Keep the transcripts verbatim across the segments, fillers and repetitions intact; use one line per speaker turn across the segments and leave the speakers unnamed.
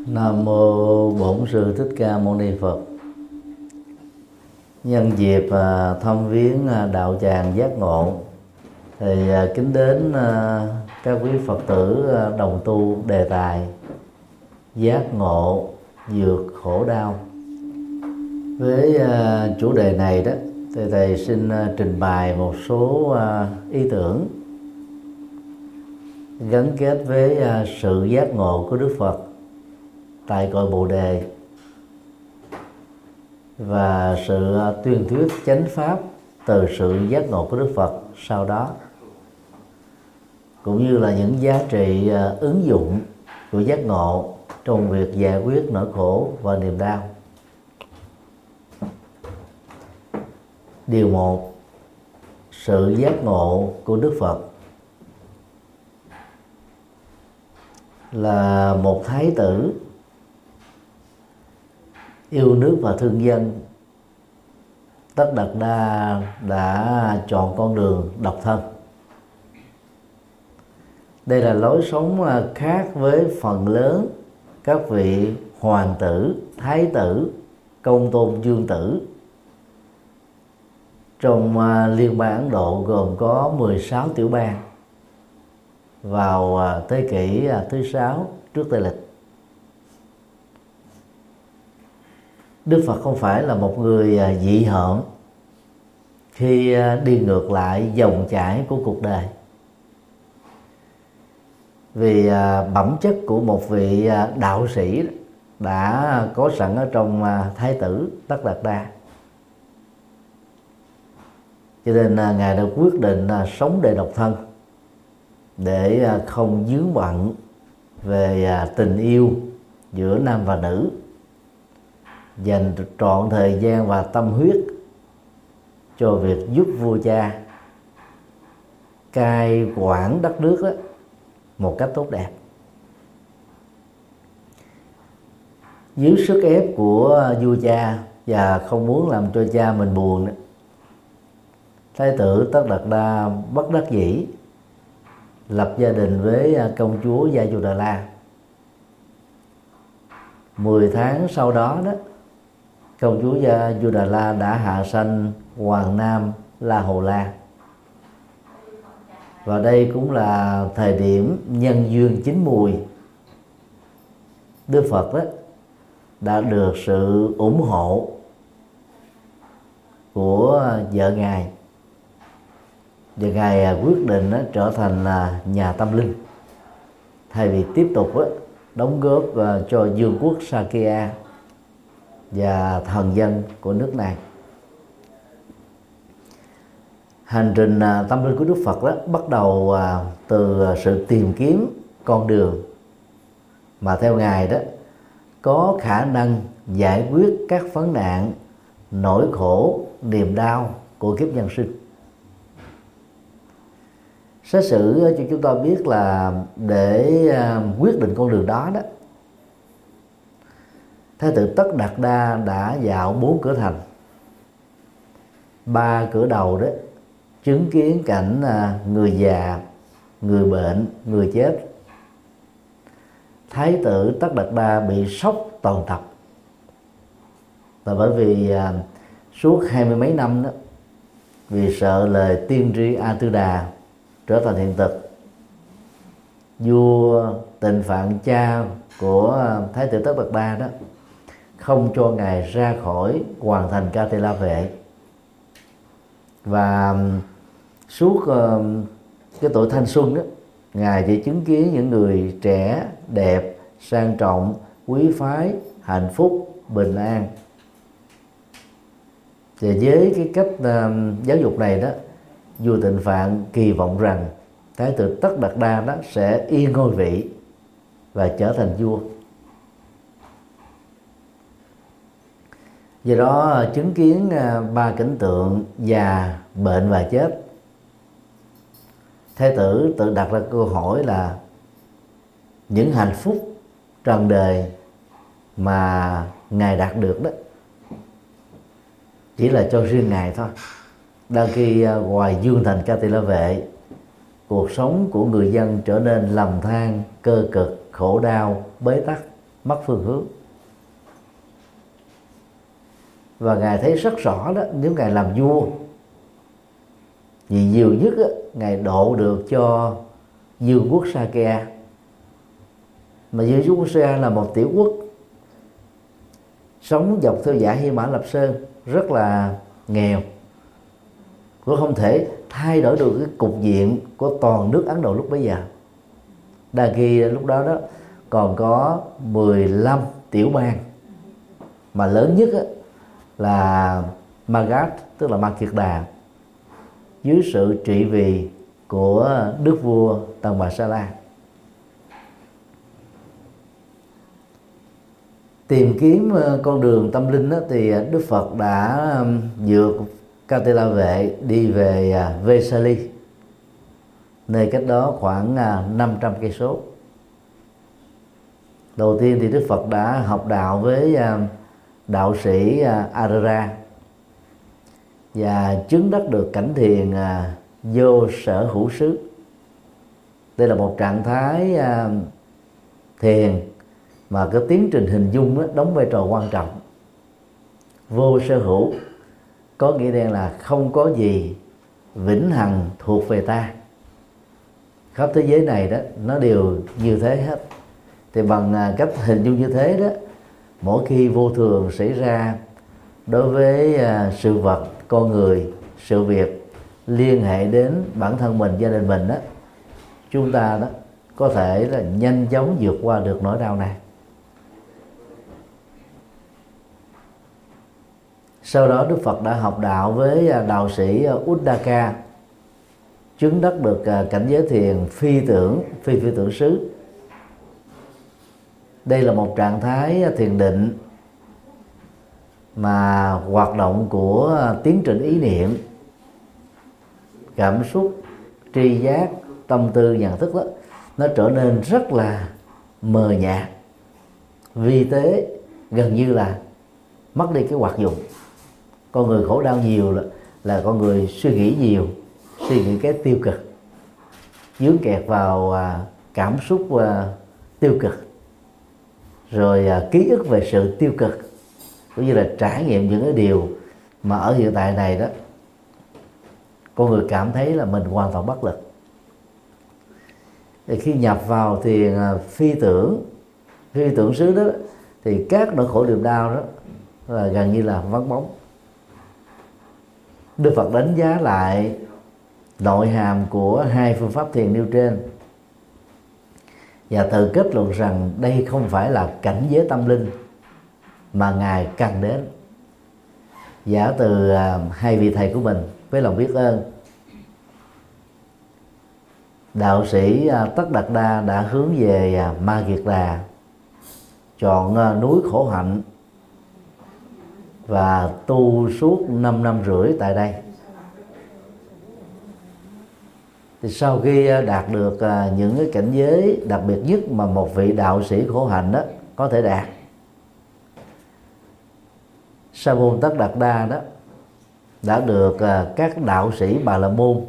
Nam mô Bổn Sư Thích Ca Mâu Ni Phật. Nhân dịp à, thăm viếng à, đạo tràng giác ngộ, thì à, kính đến à, các quý Phật tử à, đồng tu đề tài giác ngộ vượt khổ đau. Với à, chủ đề này đó, thì thầy xin à, trình bày một số à, ý tưởng gắn kết với à, sự giác ngộ của Đức Phật tại cội Bồ Đề và sự tuyên thuyết chánh pháp từ sự giác ngộ của Đức Phật sau đó, cũng như là những giá trị ứng dụng của giác ngộ trong việc giải quyết nỗi khổ và niềm đau. Điều một, sự giác ngộ của Đức Phật là một thái tử yêu nước và thương dân. Tất Đạt Đa đã chọn con đường độc thân. Đây là lối sống khác với phần lớn các vị hoàng tử, thái tử, công tôn, vương tử trong Liên bang Ấn Độ gồm có mười sáu tiểu bang vào thế kỷ thứ sáu trước Tây lịch. Đức Phật không phải là một người dị hợm khi đi ngược lại dòng chảy của cuộc đời, vì bẩm chất của một vị đạo sĩ đã có sẵn ở trong thái tử Tất Đạt Đa, cho nên ngài đã quyết định sống đời độc thân để không vướng bận về tình yêu giữa nam và nữ, dành trọn thời gian và tâm huyết cho việc giúp vua cha cai quản đất nước đó một cách tốt đẹp. Dưới sức ép của vua cha và không muốn làm cho cha mình buồn đó, thái tử Tất Đạt Đa bất đắc dĩ lập gia đình với công chúa Gia Du Đà La. Mười tháng sau đó đó, công chúa Gia Du Đà La đã hạ sanh hoàng nam La Hầu La, và đây cũng là thời điểm nhân duyên chín mùi. Đức Phật đó đã được sự ủng hộ của vợ ngài, và ngài quyết định đó, trở thành là nhà tâm linh thay vì tiếp tục đó, đóng góp cho vương quốc Sakya và thần dân của nước này. Hành trình tâm linh của Đức Phật đó bắt đầu từ sự tìm kiếm con đường mà theo ngài đó có khả năng giải quyết các vấn nạn, nỗi khổ, niềm đau của kiếp nhân sinh. Xét xử cho chúng ta biết là để quyết định con đường đó đó, thái tử Tất Đạt Đa đã dạo bốn cửa thành. Ba cửa đầu đó chứng kiến cảnh người già, người bệnh, người chết. Thái tử Tất Đạt Đa bị sốc toàn tập, là bởi vì suốt hai mươi mấy năm đó, vì sợ lời tiên tri A Tư Đà trở thành hiện thực, vua Tịnh Phạn, cha của thái tử Tất Đạt Đa đó, không cho ngài ra khỏi hoàng thành Ca Tê La Vệ, và suốt uh, cái tuổi thanh xuân đó, ngài chỉ chứng kiến những người trẻ, đẹp, sang trọng, quý phái, hạnh phúc, bình an. Và với cái cách uh, giáo dục này đó, vua Tịnh Phạn kỳ vọng rằng thái tử Tất Đạt Đa đó sẽ yên ngôi vị và trở thành vua. Do đó chứng kiến ba cảnh tượng già, bệnh và chết, thái tử tự đặt ra câu hỏi là những hạnh phúc trần đời mà ngài đạt được đó chỉ là cho riêng ngài thôi. Đang khi ngoài dương thành Ca Tỳ La Vệ, cuộc sống của người dân trở nên lầm than, cơ cực, khổ đau, bế tắc. mất phương hướng. Và Ngài thấy rất rõ đó, nếu Ngài làm vua vì nhiều nhất á, Ngài độ được cho Dương quốc Sakya. Mà Dương quốc Sakya là một tiểu quốc sống dọc theo dãy Hy Mã Lạp Sơn, rất là nghèo, cũng không thể thay đổi được cái cục diện của toàn nước Ấn Độ lúc bấy giờ. Đa khi lúc đó đó còn có mười lăm tiểu bang, mà lớn nhất á, là Magadha, tức là Ma Kiệt Đà, dưới sự trị vì của đức vua Tần Bà Sa La. Tìm kiếm con đường tâm linh đó, thì Đức Phật đã vượt Ca Tỳ La Vệ đi về Vesali, nơi cách đó khoảng năm trăm cây số. Đầu tiên thì Đức Phật đã học đạo với đạo sĩ Arara và chứng đắc được cảnh thiền vô sở hữu xứ. Đây là một trạng thái thiền mà cái tiến trình hình dung đó đóng vai trò quan trọng. Vô sở hữu có nghĩa đen là không có gì vĩnh hằng thuộc về ta, khắp thế giới này đó nó đều như thế hết. Thì bằng cách hình dung như thế đó, mỗi khi vô thường xảy ra đối với sự vật, con người, sự việc liên hệ đến bản thân mình, gia đình mình đó, chúng ta đó có thể là nhanh chóng vượt qua được nỗi đau này. Sau đó Đức Phật đã học đạo với đạo sĩ Uddaka, chứng đắc được cảnh giới thiền phi tưởng, phi phi tưởng xứ. Đây là một trạng thái thiền định mà hoạt động của tiến trình ý niệm, cảm xúc, tri giác, tâm tư, nhận thức đó, nó trở nên rất là mờ nhạt, vi tế, gần như là mất đi cái hoạt dụng. Con người khổ đau nhiều là, là con người suy nghĩ nhiều, suy nghĩ cái tiêu cực, dướng kẹt vào à, cảm xúc à, tiêu cực, rồi à, ký ức về sự tiêu cực, cũng như là trải nghiệm những cái điều mà ở hiện tại này đó con người cảm thấy là mình hoàn toàn bất lực. Thì khi nhập vào thiền à, phi tưởng, phi tưởng xứ đó, thì các nỗi khổ niềm đau đó là gần như là vắng bóng. Đức Phật đánh giá lại nội hàm của hai phương pháp thiền nêu trên và tự kết luận rằng đây không phải là cảnh giới tâm linh mà Ngài cần đến. Giả từ hai vị thầy của mình với lòng biết ơn, đạo sĩ Tất Đạt Đa đã hướng về Ma Kiệt Đà, chọn núi khổ hạnh và tu suốt năm năm rưỡi tại đây. Thì sau khi đạt được những cái cảnh giới đặc biệt nhất mà một vị đạo sĩ khổ hạnh đó có thể đạt, Sa môn Tất Đạt Đa đó đã được các đạo sĩ Bà La Môn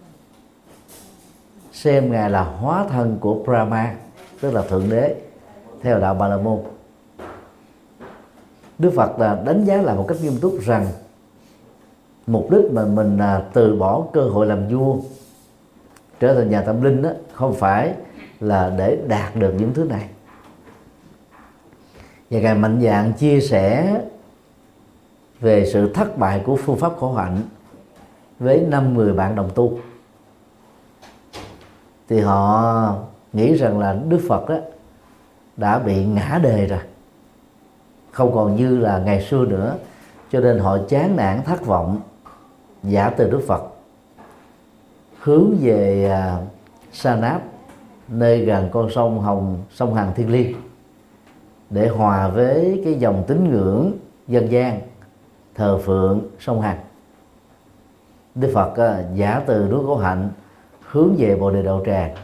xem Ngài là hóa thân của Brahma, tức là Thượng Đế, theo đạo Bà La Môn. Đức Phật là đánh giá lại một cách nghiêm túc rằng mục đích mà mình từ bỏ cơ hội làm vua, trở thành nhà tâm linh đó, không phải là để đạt được những thứ này. Và Ngài mạnh dạn chia sẻ về sự thất bại của phương pháp khổ hạnh với năm người bạn đồng tu. Thì họ nghĩ rằng là Đức Phật đó đã bị ngã đề rồi, không còn như là ngày xưa nữa, cho nên họ chán nản thất vọng, giả từ Đức Phật, hướng về uh, Sa Náp, nơi gần con sông Hồng, sông Hằng thiêng liêng, để hòa với cái dòng tín ngưỡng dân gian thờ phượng sông Hằng. Đức Phật uh, giả từ núi Khổ Hạnh hướng về Bồ Đề Đậu Tràng.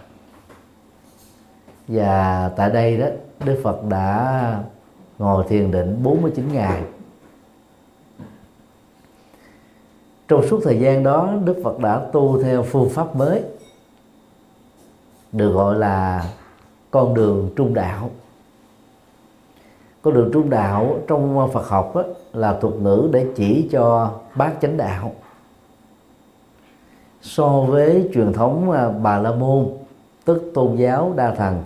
Và tại đây đó, Đức Phật đã ngồi thiền định bốn mươi chín ngày. Trong suốt thời gian đó, Đức Phật đã tu theo phương pháp mới, được gọi là con đường trung đạo. Con đường trung đạo trong Phật học á, là thuật ngữ để chỉ cho bát chánh đạo. So với truyền thống Bà La Môn, tức tôn giáo đa thần,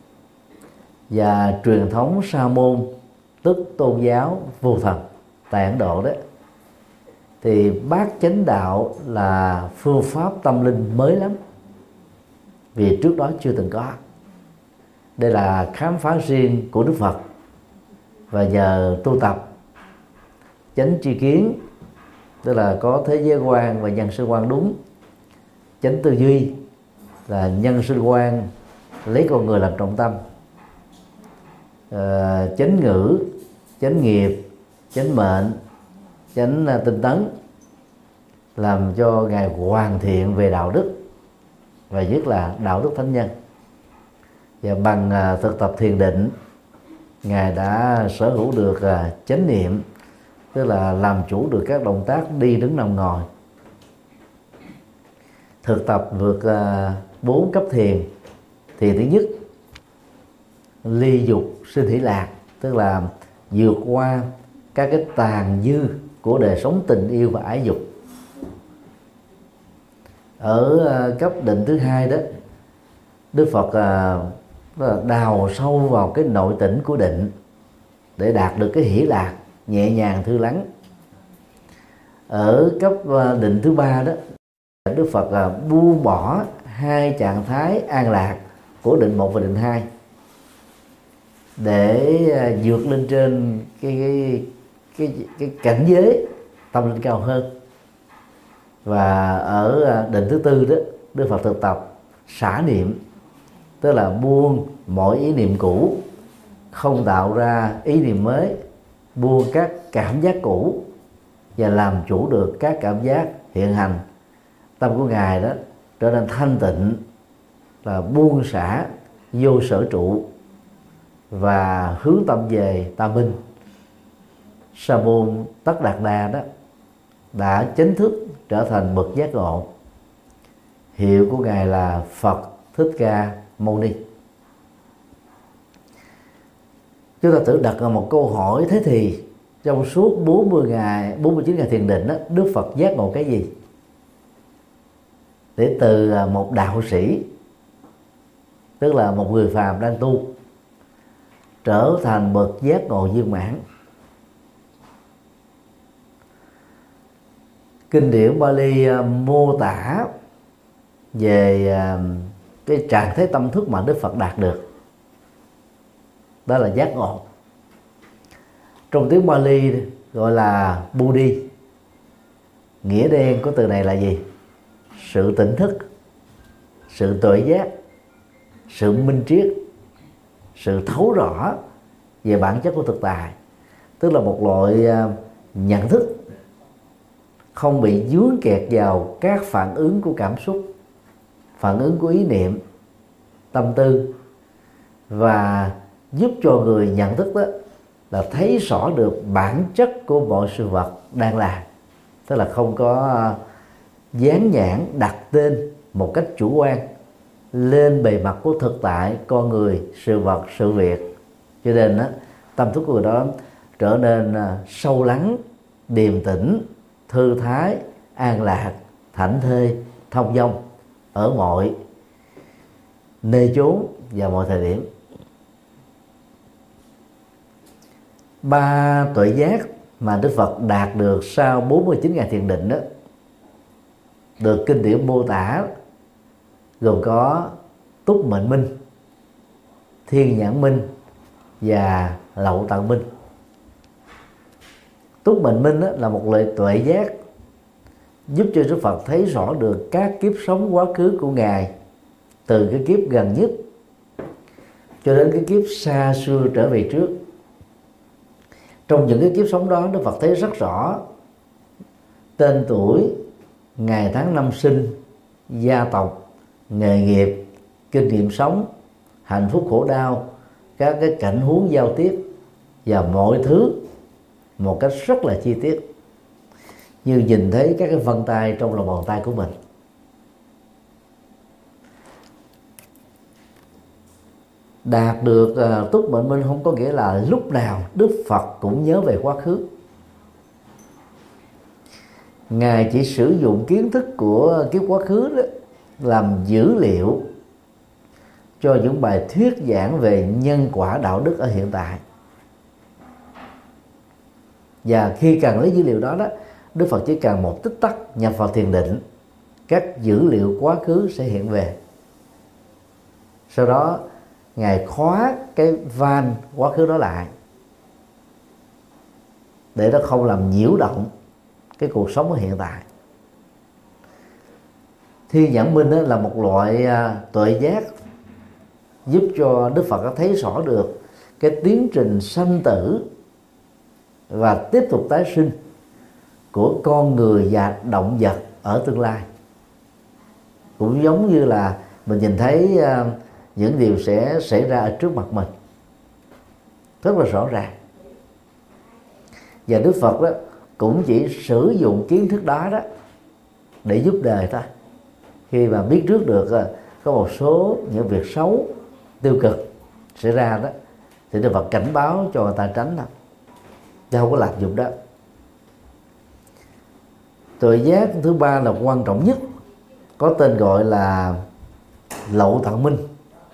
và truyền thống Sa Môn, tức tôn giáo vô thần tại Ấn Độ đó, thì bát chánh đạo là phương pháp tâm linh mới lắm, vì trước đó chưa từng có. Đây là khám phá riêng của Đức Phật, và nhờ tu tập chánh tri kiến, tức là có thế giới quan và nhân sinh quan đúng, chánh tư duy là nhân sinh quan lấy con người làm trọng tâm, à, chánh ngữ, chánh nghiệp, chánh mệnh, chánh tinh tấn, làm cho Ngài hoàn thiện về đạo đức, và nhất là đạo đức thánh nhân. Và bằng à, thực tập thiền định, Ngài đã sở hữu được à, chánh niệm, tức là làm chủ được các động tác đi đứng nằm ngồi. Thực tập vượt à, bốn cấp thiền. Thiền thứ nhất, ly dục sinh hỷ lạc, tức là vượt qua các cái tàn dư của đời sống tình yêu và ái dục. Ở à, cấp định thứ hai đó, Đức Phật à, đào sâu vào cái nội tỉnh của định để đạt được cái hỷ lạc nhẹ nhàng thư lắng. Ở cấp định thứ ba đó, Đức Phật là buông bỏ hai trạng thái an lạc của định một và định hai để vượt lên trên cái cái cái, cái cảnh giới tâm linh cao hơn. Và ở định thứ tư đó, Đức Phật thực tập xả niệm, tức là buông mọi ý niệm cũ, không tạo ra ý niệm mới, buông các cảm giác cũ và làm chủ được các cảm giác hiện hành. Tâm của Ngài đó trở nên thanh tịnh, là buông xả vô sở trụ và hướng tâm về tam minh. Sa môn Tất Đạt Đa đó đã chính thức trở thành bậc giác ngộ. Hiệu của Ngài là Phật Thích Ca Mâu Ni. Chúng ta tự đặt một câu hỏi: thế thì trong suốt bốn mươi ngày, bốn mươi chín ngày thiền định đó, Đức Phật giác ngộ cái gì? Để từ một đạo sĩ, tức là một người phàm đang tu, trở thành bậc giác ngộ viên mãn. Kinh điển Bali mô tả về cái trạng thái tâm thức mà Đức Phật đạt được, đó là giác ngộ. Trong tiếng Bali gọi là Buddhi. Nghĩa đen của từ này là gì? Sự tỉnh thức, sự tuệ giác, sự minh triết, sự thấu rõ về bản chất của thực tại. Tức là một loại nhận thức không bị dướng kẹt vào các phản ứng của cảm xúc, phản ứng của ý niệm, tâm tư, và giúp cho người nhận thức đó là thấy rõ được bản chất của mọi sự vật đang là. Tức là không có dán nhãn đặt tên một cách chủ quan lên bề mặt của thực tại con người, sự vật, sự việc. Cho nên đó, tâm thức của người đó trở nên sâu lắng, điềm tĩnh, thư thái, an lạc, thảnh thơi, thông dong ở mọi nơi chốn và mọi thời điểm. Ba tuệ giác mà Đức Phật đạt được sau bốn mươi chín ngày thiền định đó, được kinh điển mô tả gồm có túc mệnh minh, thiên nhãn minh và lậu tận minh. Túc mệnh minh là một loại tuệ giác giúp cho Đức Phật thấy rõ được các kiếp sống quá khứ của Ngài, từ cái kiếp gần nhất cho đến cái kiếp xa xưa trở về trước. Trong những cái kiếp sống đó, Đức Phật thấy rất rõ tên tuổi, ngày tháng năm sinh, gia tộc, nghề nghiệp, kinh nghiệm sống, hạnh phúc khổ đau, các cái cảnh huống giao tiếp và mọi thứ một cách rất là chi tiết, như nhìn thấy các cái vân tay trong lòng bàn tay của mình. Đạt được uh, túc mệnh minh không có nghĩa là lúc nào Đức Phật cũng nhớ về quá khứ. Ngài chỉ sử dụng kiến thức của kiếp quá khứ đó làm dữ liệu cho những bài thuyết giảng về nhân quả đạo đức ở hiện tại. Và khi cần lấy dữ liệu đó đó, Đức Phật chỉ cần một tích tắc nhập vào thiền định, các dữ liệu quá khứ sẽ hiện về. Sau đó Ngài khóa cái van quá khứ đó lại để nó không làm nhiễu động cái cuộc sống ở hiện tại. Thiên nhãn minh là một loại tuệ giác giúp cho Đức Phật thấy rõ được cái tiến trình sanh tử và tiếp tục tái sinh của con người và động vật ở tương lai. Cũng giống như là mình nhìn thấy những điều sẽ xảy ra ở trước mặt mình rất là rõ ràng. Và Đức Phật đó cũng chỉ sử dụng kiến thức đó đó để giúp đời thôi. Khi mà biết trước được có một số những việc xấu, tiêu cực xảy ra đó, thì Đức Phật cảnh báo cho người ta tránh đó, chứ không có làm dụng đó. Tuệ giác thứ ba là quan trọng nhất, có tên gọi là lậu tận minh,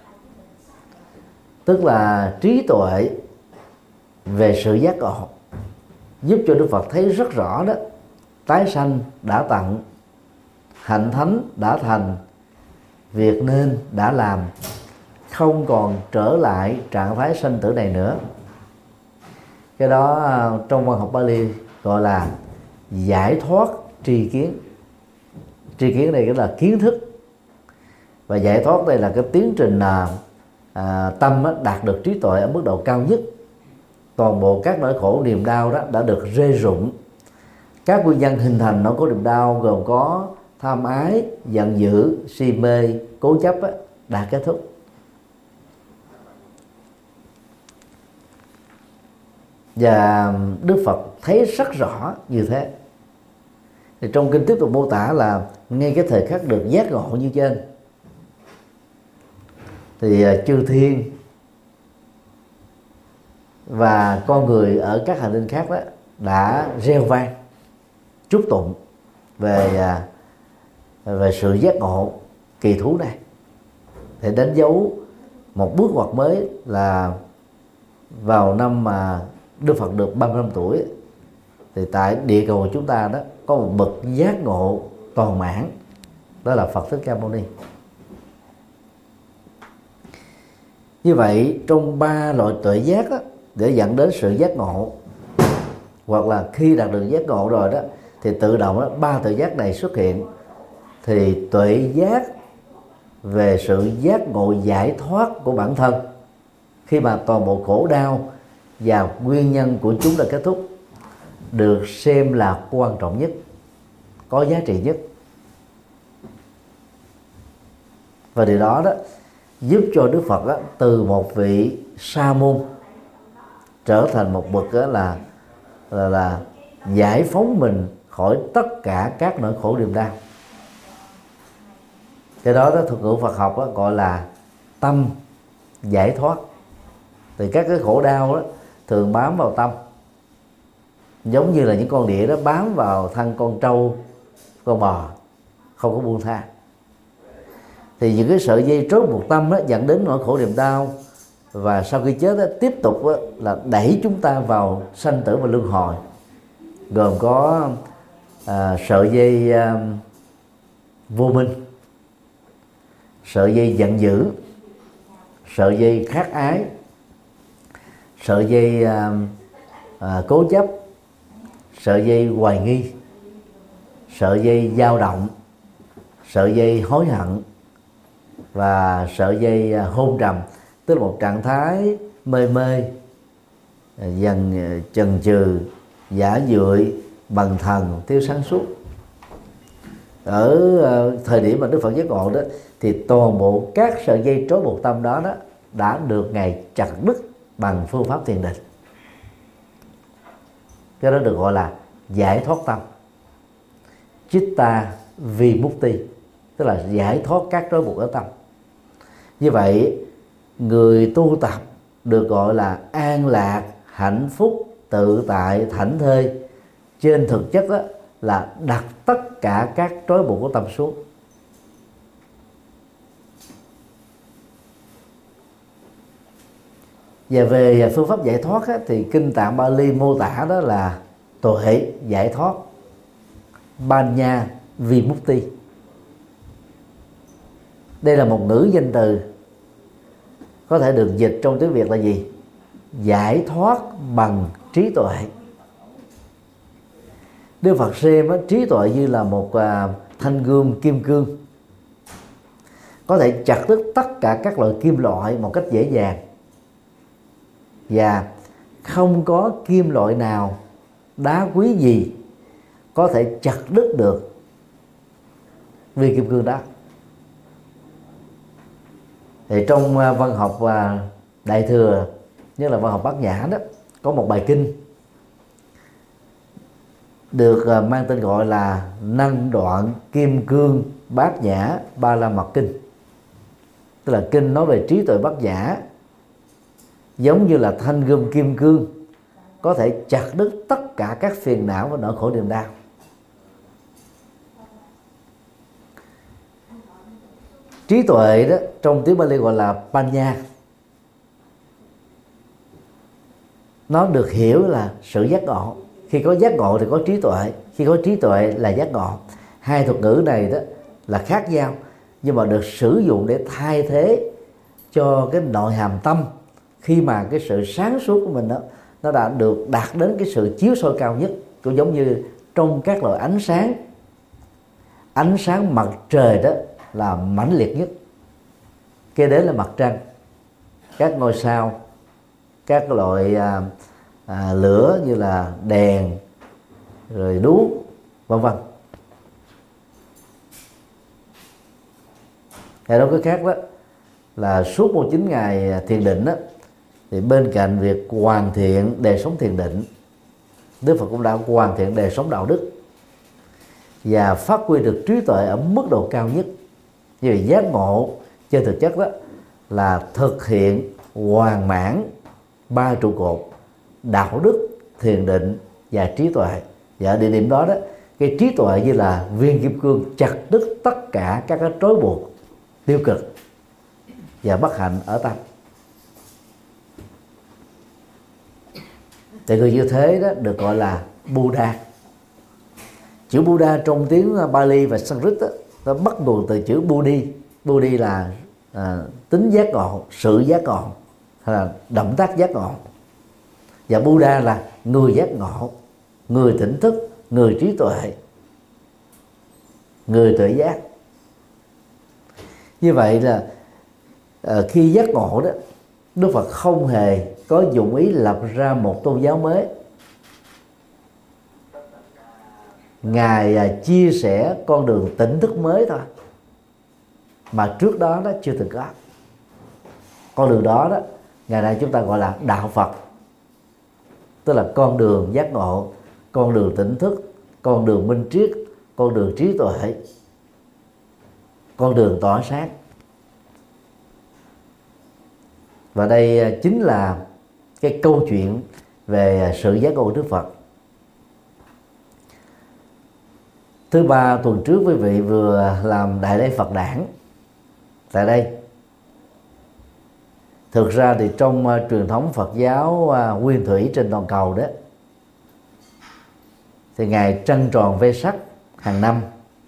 tức là trí tuệ về sự giác ngộ, giúp cho Đức Phật thấy rất rõ đó, tái sanh đã tận, hạnh thánh đã thành, việc nên đã làm, không còn trở lại trạng thái sanh tử này nữa. Cái đó trong văn học Pali gọi là giải thoát tri kiến. Tri kiến này là kiến thức, và giải thoát đây là cái tiến trình là à, tâm đạt được trí tuệ ở mức độ cao nhất. Toàn bộ các nỗi khổ niềm đau đó đã được rê rụng. Các nguyên nhân hình thành nỗi khổ niềm đau gồm có tham ái, giận dữ, si mê, cố chấp á, đã kết thúc. Và Đức Phật thấy rất rõ như thế. Thì trong kinh tiếp tục mô tả là ngay cái thời khắc được giác ngộ như trên, thì chư thiên và con người ở các hành tinh khác đó đã reo vang chúc tụng về về sự giác ngộ kỳ thú này, để đánh dấu một bước ngoặt mới là vào năm mà Đức Phật được ba mươi lăm tuổi, thì tại địa cầu của chúng ta đó có một bậc giác ngộ toàn mãn, đó là Phật Thích Ca Mâu Ni. Như vậy trong ba loại tuệ giác đó, để dẫn đến sự giác ngộ, hoặc là khi đạt được giác ngộ rồi đó thì tự động đó, ba tuệ giác này xuất hiện, thì tuệ giác về sự giác ngộ giải thoát của bản thân, khi mà toàn bộ khổ đau và nguyên nhân của chúng đã kết thúc, được xem là quan trọng nhất, có giá trị nhất. Và điều đó đó giúp cho Đức Phật đó, từ một vị sa môn trở thành một bậc đó là, là là giải phóng mình khỏi tất cả các nỗi khổ niềm đau. Cái đó đó thuật ngữ Phật học đó, gọi là tâm giải thoát. Thì các cái khổ đau đó thường bám vào tâm, giống như là những con đĩa đó bám vào thân con trâu, con bò, không có buông tha. Thì những cái sợi dây trói buộc tâm đó dẫn đến nỗi khổ niềm đau, và sau khi chết đó, tiếp tục đó, là đẩy chúng ta vào sanh tử và luân hồi, gồm có à, sợi dây à, vô minh, sợi dây giận dữ, sợi dây khát ái, sợi dây à, à, cố chấp, sợi dây hoài nghi, sợi dây dao động, sợi dây hối hận và sợi dây hôn trầm, tức là một trạng thái mê mê, dần chần chừ, giả dưỡi, bần thần, thiếu sáng suốt. Ở thời điểm mà Đức Phật giác ngộ đó, thì toàn bộ các sợi dây trói buộc tâm đó, đó đã được Ngài chặt đứt bằng phương pháp thiền định. Cái đó được gọi là giải thoát tâm, Chitta Vimukti, tức là giải thoát các trói buộc ở tâm. Như vậy người tu tập được gọi là an lạc, hạnh phúc, tự tại, thảnh thơi, trên thực chất đó là đặt tất cả các trói buộc của tâm xuống. Và về phương pháp giải thoát á, thì kinh tạng Bali mô tả đó là tuệ giải thoát, Panya Vimukti. Đây là một ngữ danh từ có thể được dịch trong tiếng Việt là gì? Giải thoát bằng trí tuệ. Đức Phật xem trí tuệ như là một à, thanh gươm kim cương, có thể chặt đứt tất cả các loại kim loại một cách dễ dàng, và không có kim loại nào, đá quý gì có thể chặt đứt được viên kim cương đó. Thì trong văn học Đại Thừa, như là văn học Bát Nhã đó, có một bài kinh được mang tên gọi là Năng Đoạn Kim Cương Bát Nhã Ba La Mật Kinh. Tức là kinh nói về trí tuệ bát nhã, giống như là thanh gươm kim cương, có thể chặt đứt tất cả các phiền não và nỗi khổ niềm đau. Trí tuệ đó trong tiếng Bali gọi là Panya. Nó được hiểu là sự giác ngộ. Khi có giác ngộ thì có trí tuệ, khi có trí tuệ là giác ngộ. Hai thuật ngữ này đó là khác nhau, nhưng mà được sử dụng để thay thế cho cái nội hàm tâm, khi mà cái sự sáng suốt của mình đó nó đã được đạt đến cái sự chiếu soi cao nhất. Cũng giống như trong các loại ánh sáng, ánh sáng mặt trời đó là mãnh liệt nhất, kế đến là mặt trăng, các ngôi sao, các loại à, à, lửa như là đèn, rồi đuốc, vân vân. Hay nói cái khác đó là suốt một chín ngày thiền định đó, thì bên cạnh việc hoàn thiện đời sống thiền định, Đức Phật cũng đã hoàn thiện đời sống đạo đức và phát huy được trí tuệ ở mức độ cao nhất. Như vậy giác ngộ trên thực chất đó là thực hiện hoàn mãn ba trụ cột: đạo đức, thiền định và trí tuệ. Và ở địa điểm đó đó, cái trí tuệ như là viên kim cương chặt đứt tất cả các cái trói buộc tiêu cực và bất hạnh ở tâm. Thì người như thế đó được gọi là Buddha. Chữ Buddha trong tiếng Bali và Sanskrit đó, nó bắt nguồn từ chữ Buddhi. Buddhi là à, tính giác ngộ, sự giác ngộ, hay là động tác giác ngộ. Và Buddha là người giác ngộ, người tỉnh thức, người trí tuệ, người tuệ giác. Như vậy là à, khi giác ngộ đó, Đức Phật không hề có dụng ý lập ra một tôn giáo mới. Ngài à, chia sẻ con đường tỉnh thức mới thôi, mà trước đó đó chưa từng có. Con đường đó đó ngày nay chúng ta gọi là đạo Phật, tức là con đường giác ngộ, con đường tỉnh thức, con đường minh triết, con đường trí tuệ, con đường tỏa sáng. Và đây chính là cái câu chuyện về sự giác ngộ của Đức Phật. Thứ ba tuần trước quý vị vừa làm đại lễ Phật đản tại đây. Thực ra thì trong uh, truyền thống Phật giáo uh, nguyên thủy trên toàn cầu đó, thì ngày trăng tròn Vesak hàng năm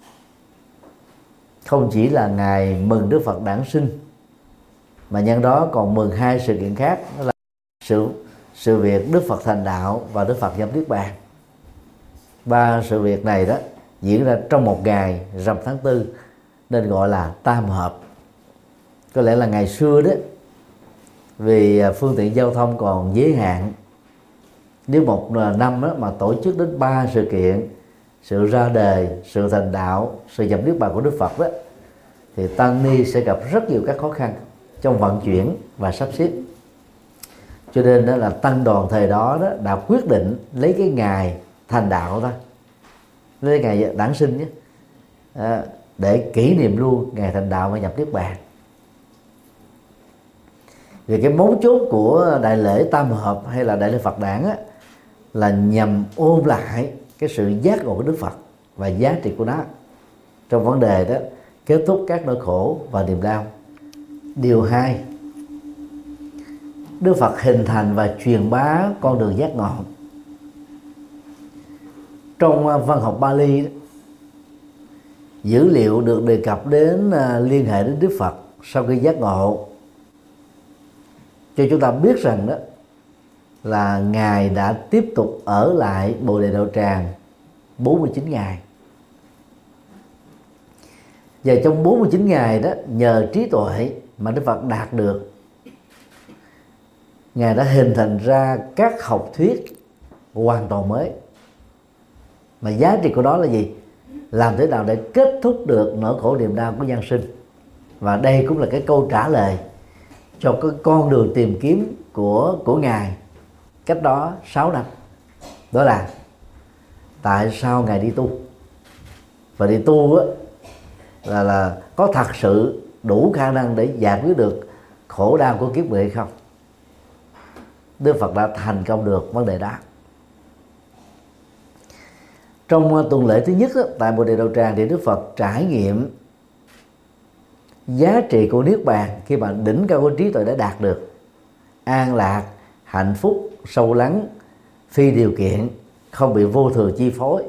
không chỉ là ngày mừng Đức Phật đản sinh, mà nhân đó còn mừng hai sự kiện khác, đó là sự sự việc Đức Phật thành đạo và Đức Phật nhập niết bàn. Ba sự việc này đó diễn ra trong một ngày rằm tháng tư, nên gọi là tam hợp. Có lẽ là ngày xưa đó, vì phương tiện giao thông còn giới hạn, nếu một năm đó mà tổ chức đến ba sự kiện: sự ra đời, sự thành đạo, sự nhập niết bàn của Đức Phật đó, thì tăng ni sẽ gặp rất nhiều các khó khăn trong vận chuyển và sắp xếp. Cho nên đó là tăng đoàn thời đó, đó đã quyết định lấy cái ngày thành đạo thôi, lấy ngày đản sinh nhé, à, để kỷ niệm luôn ngày thành đạo và nhập niết bàn. Vì cái mấu chốt của đại lễ tam hợp hay là đại lễ Phật đản á, là nhằm ôn lại cái sự giác ngộ của Đức Phật và giá trị của nó trong vấn đề đó kết thúc các nỗi khổ và niềm đau. Điều hai, Đức Phật hình thành và truyền bá con đường giác ngộ. Trong văn học Bali, dữ liệu được đề cập đến liên hệ đến Đức Phật sau khi giác ngộ cho chúng ta biết rằng đó là Ngài đã tiếp tục ở lại Bồ Đề Đạo Tràng bốn mươi chín ngày. Và trong bốn mươi chín ngày đó, nhờ trí tuệ mà Đức Phật đạt được, Ngài đã hình thành ra các học thuyết hoàn toàn mới. Mà giá trị của đó là gì? Làm thế nào để kết thúc được nỗi khổ niềm đau của nhân sinh. Và đây cũng là cái câu trả lời cho cái con đường tìm kiếm của của Ngài cách đó sáu năm. Đó là tại sao Ngài đi tu. Và đi tu á, là, là có thật sự đủ khả năng để giải quyết được khổ đau của kiếp người hay không. Đức Phật đã thành công được vấn đề đó. Trong tuần lễ thứ nhất á, tại Bồ Đề Đạo Tràng thì Đức Phật trải nghiệm giá trị của Niết Bàn khi mà đỉnh cao của trí tuệ đã đạt được. An lạc, hạnh phúc, sâu lắng, phi điều kiện, không bị vô thường chi phối.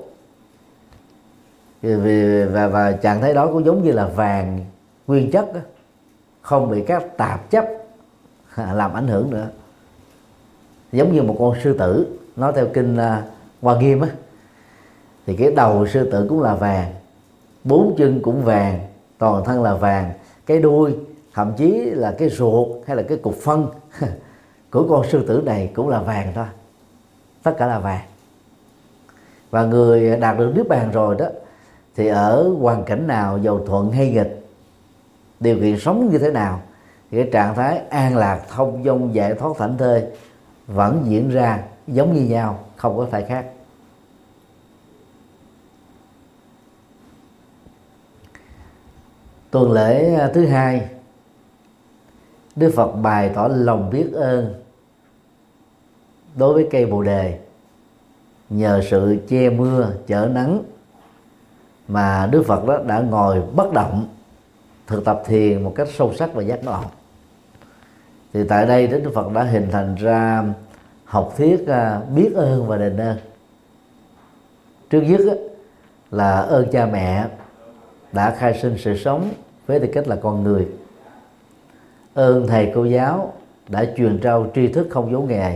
Và, và trạng thái đó cũng giống như là vàng nguyên chất đó, không bị các tạp chấp làm ảnh hưởng nữa. Giống như một con sư tử, nói theo kinh uh, Hoa Nghiêm á, thì cái đầu sư tử cũng là vàng, bốn chân cũng vàng, toàn thân là vàng, cái đuôi, thậm chí là cái ruột hay là cái cục phân của con sư tử này cũng là vàng thôi. Tất cả là vàng. Và người đạt được Niết Bàn rồi đó, thì ở hoàn cảnh nào, dầu thuận hay nghịch, điều kiện sống như thế nào, thì cái trạng thái an lạc, thông dong, giải thoát, thảnh thơi vẫn diễn ra giống như nhau, không có phải khác. Tuần lễ thứ hai, Đức Phật bày tỏ lòng biết ơn đối với cây Bồ Đề. Nhờ sự che mưa chở nắng mà Đức Phật đó đã ngồi bất động thực tập thiền một cách sâu sắc và giác ngộ. Thì tại đây Đức Phật đã hình thành ra học thuyết biết ơn và đền ơn. Trước nhất là ơn cha mẹ đã khai sinh sự sống với tư cách là con người. Ơn thầy cô giáo đã truyền trao tri thức không giấu nghề.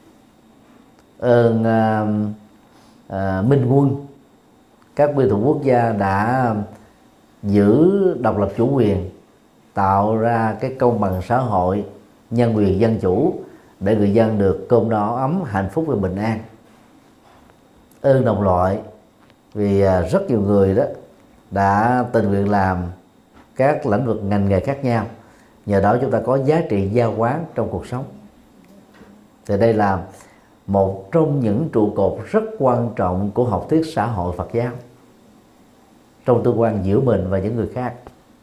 Ơn uh, uh, minh quân, các nguyên thủ quốc gia đã giữ độc lập chủ quyền, tạo ra cái công bằng xã hội, nhân quyền dân chủ để người dân được cơm no ấm, hạnh phúc và bình an. Ơn đồng loại, vì rất nhiều người đó đã tình nguyện làm các lĩnh vực ngành nghề khác nhau, nhờ đó chúng ta có giá trị giao quán trong cuộc sống. Thì đây là một trong những trụ cột rất quan trọng của học thuyết xã hội Phật giáo trong tương quan giữa mình và những người khác.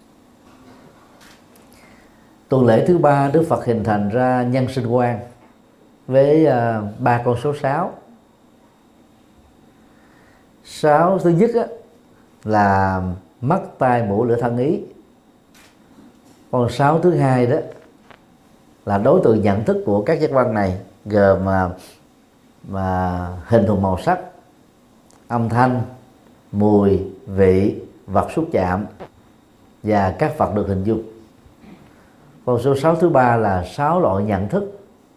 Tuần lễ thứ ba, Đức Phật hình thành ra nhân sinh quan với uh, ba con số sáu. Sáu thứ nhất á, là mắt, tai, mũi, lưỡi, thân, ý. Con sáu thứ hai đó là đối tượng nhận thức của các giác quan này, gồm mà, mà hình thù màu sắc, âm thanh, mùi, vị, vật xúc chạm và các vật được hình dung. Con số sáu thứ ba là sáu loại nhận thức: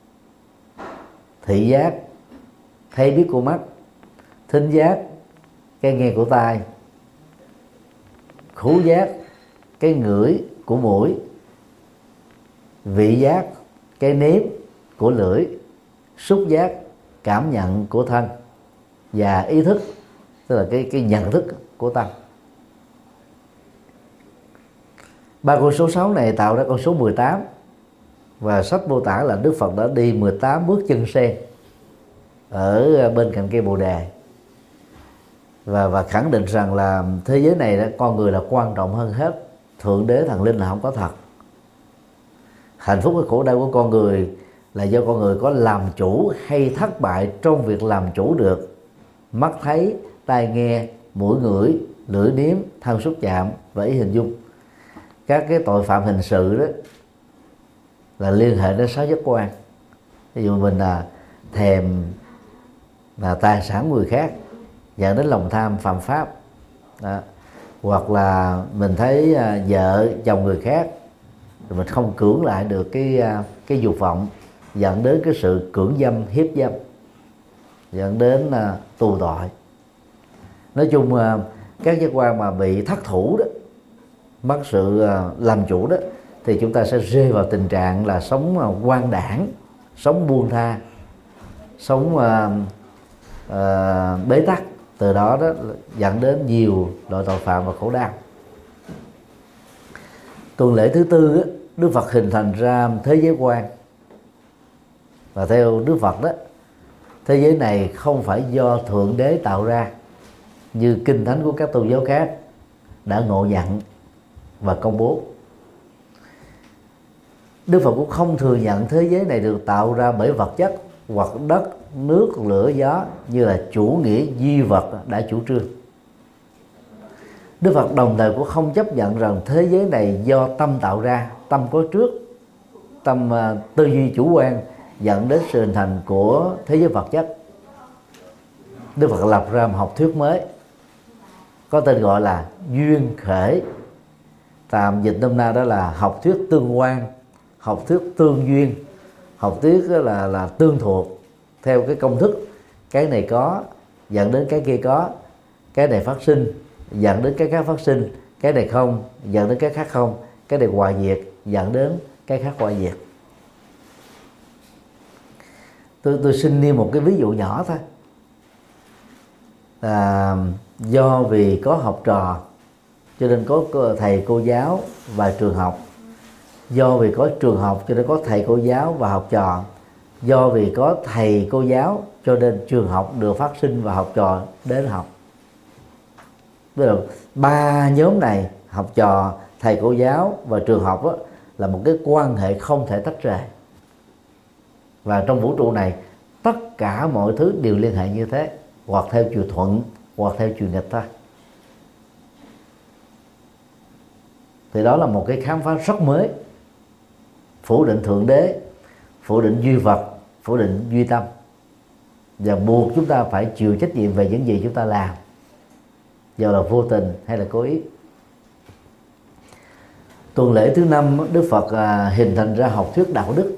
thị giác, thấy biết của mắt; thính giác, cái nghe của tai; khứu giác, cái ngửi của mũi; vị giác, cái nếm của lưỡi; xúc giác, cảm nhận của thân; và ý thức, tức là cái cái nhận thức của tâm. Ba con số sáu này tạo ra con số mười tám, và sách mô tả là Đức Phật đã đi mười tám bước chân sen ở bên cạnh cây Bồ Đề, và và khẳng định rằng là thế giới này đó, con người là quan trọng hơn hết, thượng đế thần linh là không có thật. hạnh phúc hay khổ đau của con người là do con người có làm chủ hay thất bại trong việc làm chủ được mắt thấy, tai nghe, mũi ngửi, lưỡi nếm, thân xúc chạm và ý hình dung. Các cái tội phạm hình sự đó là liên hệ đến sáu giác quan. Ví dụ mình là thèm là tài sản người khác dẫn đến lòng tham phạm pháp đó. Hoặc là mình thấy uh, vợ chồng người khác rồi mình không cưỡng lại được cái uh, cái dục vọng, dẫn đến cái sự cưỡng dâm, hiếp dâm, dẫn đến uh, tù tội. Nói chung uh, các giác quan mà bị thất thủ đó, mất sự uh, làm chủ đó, thì chúng ta sẽ rơi vào tình trạng là sống uh, quang đãng, sống buông tha, sống uh, uh, bế tắc. Từ đó đó dẫn đến nhiều loại tội phạm và khổ đau. Tuần lễ thứ tư đó, Đức Phật hình thành ra thế giới quan. Và theo Đức Phật đó, thế giới này không phải do Thượng Đế tạo ra như kinh thánh của các tôn giáo khác đã ngộ nhận và công bố. Đức Phật cũng không thừa nhận thế giới này được tạo ra bởi vật chất hoặc đất, nước, lửa, gió như là chủ nghĩa duy vật đã chủ trương. Đức Phật đồng thời cũng không chấp nhận rằng thế giới này do tâm tạo ra, tâm có trước, tâm uh, tư duy chủ quan dẫn đến sự hình thành của thế giới vật chất. Đức Phật lập ra một học thuyết mới có tên gọi là duyên khởi. Tạm dịch nôm na đó là học thuyết tương quan, học thuyết tương duyên, học thuyết là là tương thuộc theo cái công thức cái này có dẫn đến cái kia có, cái này phát sinh dẫn đến cái khác phát sinh, cái này không dẫn đến cái khác không, cái này hoại diệt dẫn đến cái khác hoại diệt. Tôi tôi xin nêu một cái ví dụ nhỏ thôi. À, do vì có học trò cho nên có thầy cô giáo và trường học. Do vì có trường học cho nên có thầy cô giáo và học trò. Do vì có thầy cô giáo cho nên trường học được phát sinh và học trò đến học. Tức là ba nhóm này, học trò, thầy cô giáo và trường học đó, là một cái quan hệ không thể tách rời. Và trong vũ trụ này tất cả mọi thứ đều liên hệ như thế, hoặc theo chiều thuận hoặc theo chiều nghịch thôi. Thì đó là một cái khám phá rất mới, phủ định Thượng Đế, phủ định duy vật, phủ định duy tâm, và buộc chúng ta phải chịu trách nhiệm về những gì chúng ta làm, dù là vô tình hay là cố ý. Tuần lễ thứ năm, Đức Phật à, hình thành ra học thuyết đạo đức.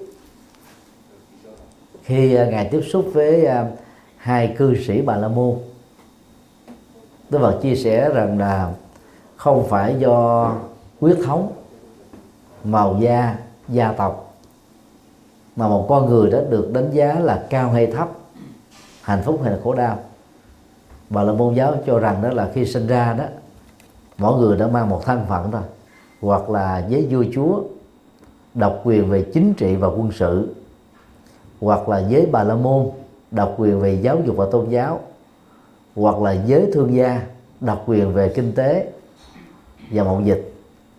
Khi à, Ngài tiếp xúc với à, hai cư sĩ Bà La Môn, Đức Phật chia sẻ rằng là không phải do huyết thống, màu da, gia tộc mà một con người đó được đánh giá là cao hay thấp, hạnh phúc hay là khổ đau. Bà La Môn giáo cho rằng đó là khi sinh ra đó, mỗi người đã mang một thân phận thôi, hoặc là với vua chúa độc quyền về chính trị và quân sự, hoặc là với Bà La Môn độc quyền về giáo dục và tôn giáo, hoặc là giới thương gia độc quyền về kinh tế và mậu dịch,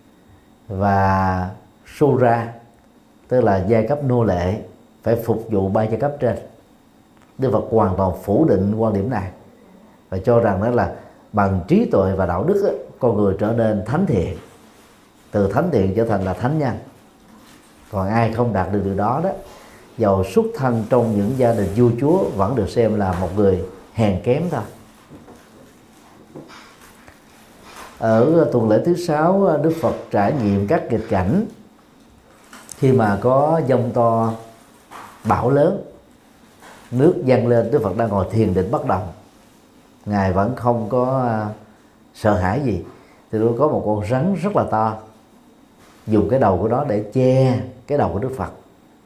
và Sura tức là giai cấp nô lệ phải phục vụ ba giai cấp trên. Đức Phật hoàn toàn phủ định quan điểm này và cho rằng đó là bằng trí tuệ và đạo đức đó, con người trở nên thánh thiện, từ thánh thiện trở thành là thánh nhân. Còn ai không đạt được điều đó đó, dầu xuất thân trong những gia đình vua chúa vẫn được xem là một người hèn kém thôi. Ở tuần lễ thứ sáu, Đức Phật trải nghiệm các nghịch cảnh khi mà có giông to, bão lớn, nước dâng lên. Đức Phật đang ngồi thiền định bất động, Ngài vẫn không có sợ hãi gì. Thì lúc có một con rắn rất là to dùng cái đầu của nó để che cái đầu của Đức Phật.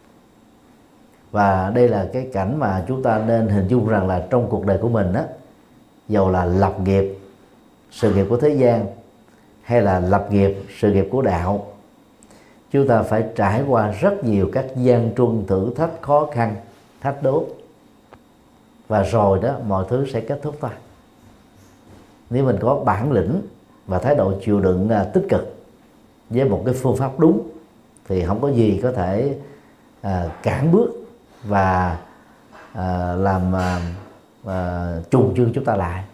Và đây là cái cảnh mà chúng ta nên hình dung rằng là trong cuộc đời của mình á, dầu là lập nghiệp, sự nghiệp của thế gian, hay là lập nghiệp, sự nghiệp của đạo, chúng ta phải trải qua rất nhiều các gian truân, thử thách, khó khăn, thách đố, và rồi đó mọi thứ sẽ kết thúc thôi. Nếu mình có bản lĩnh và thái độ chịu đựng tích cực với một cái phương pháp đúng, thì không có gì có thể à, cản bước và à, làm à, à, trùng chương chúng ta lại.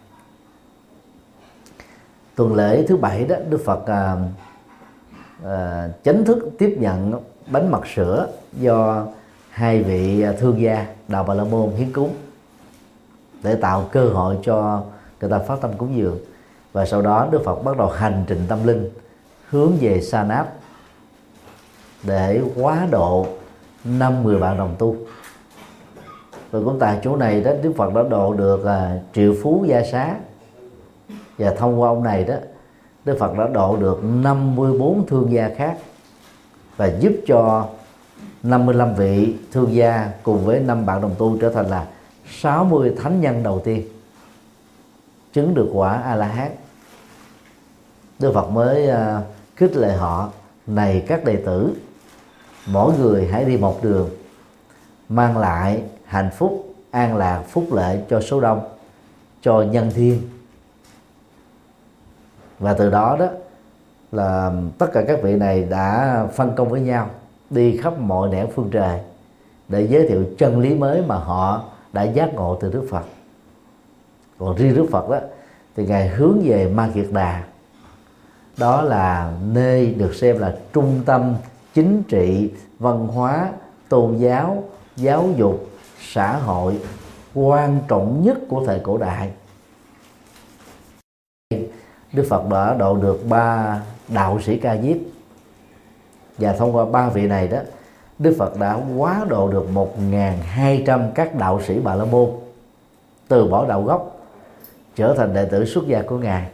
Tuần lễ thứ bảy đó, Đức Phật à, à, chính thức tiếp nhận bánh mật sữa do hai vị thương gia Đạo Bà La Môn hiến cúng để tạo cơ hội cho người ta phát tâm cúng dường. Và sau đó Đức Phật bắt đầu hành trình tâm linh hướng về Sa Náp để hóa độ năm người bạn đồng tu. Và cũng tại chỗ này đó, Đức Phật đã độ được à, triệu phú gia xá, và thông qua ông này đó, Đức Phật đã độ được năm mươi bốn thương gia khác và giúp cho năm mươi lăm vị thương gia cùng với năm bạn đồng tu trở thành là sáu mươi thánh nhân đầu tiên chứng được quả A-la-hán. Đức Phật mới uh, khích lệ họ: này các đệ tử, mỗi người hãy đi một đường, mang lại hạnh phúc, an lạc, phúc lệ cho số đông, cho nhân thiên. Và từ đó đó là tất cả các vị này đã phân công với nhau đi khắp mọi nẻo phương trời để giới thiệu chân lý mới mà họ đã giác ngộ từ Đức Phật. Còn riêng Đức Phật đó thì Ngài hướng về Ma Kiệt Đà, đó là nơi được xem là trung tâm chính trị, văn hóa, tôn giáo, giáo dục, xã hội quan trọng nhất của thời cổ đại. Đức Phật đã độ được ba đạo sĩ Ca Diếp, và thông qua ba vị này đó, Đức Phật đã hóa độ được một nghìn hai trăm các đạo sĩ Bà La Môn từ bỏ đạo gốc trở thành đệ tử xuất gia của Ngài.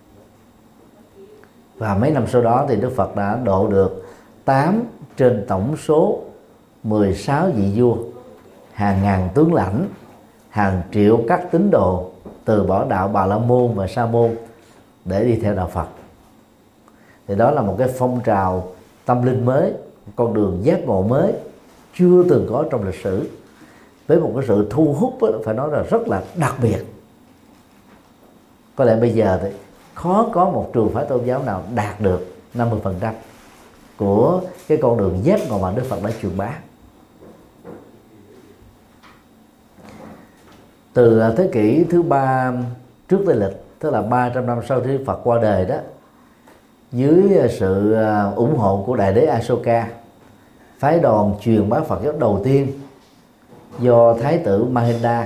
Và mấy năm sau đó thì Đức Phật đã độ được tám trên tổng số mười sáu vị vua, hàng ngàn tướng lãnh, hàng triệu các tín đồ từ bỏ đạo Bà La Môn và Sa Môn để đi theo đạo Phật. Thì đó là một cái phong trào tâm linh mới, con đường giác ngộ mới chưa từng có trong lịch sử, với một cái sự thu hút đó, phải nói là rất là đặc biệt. Có lẽ bây giờ thì khó có một trường phái tôn giáo nào đạt được năm mươi phần trăm của cái con đường giác ngộ mà Đức Phật đã truyền bá. Từ thế kỷ thứ ba trước Tây lịch, tức là ba trăm năm sau khi Đức Phật qua đời đó, dưới sự ủng hộ của Đại đế Asoka, phái đoàn truyền bá Phật giáo đầu tiên do Thái tử Mahinda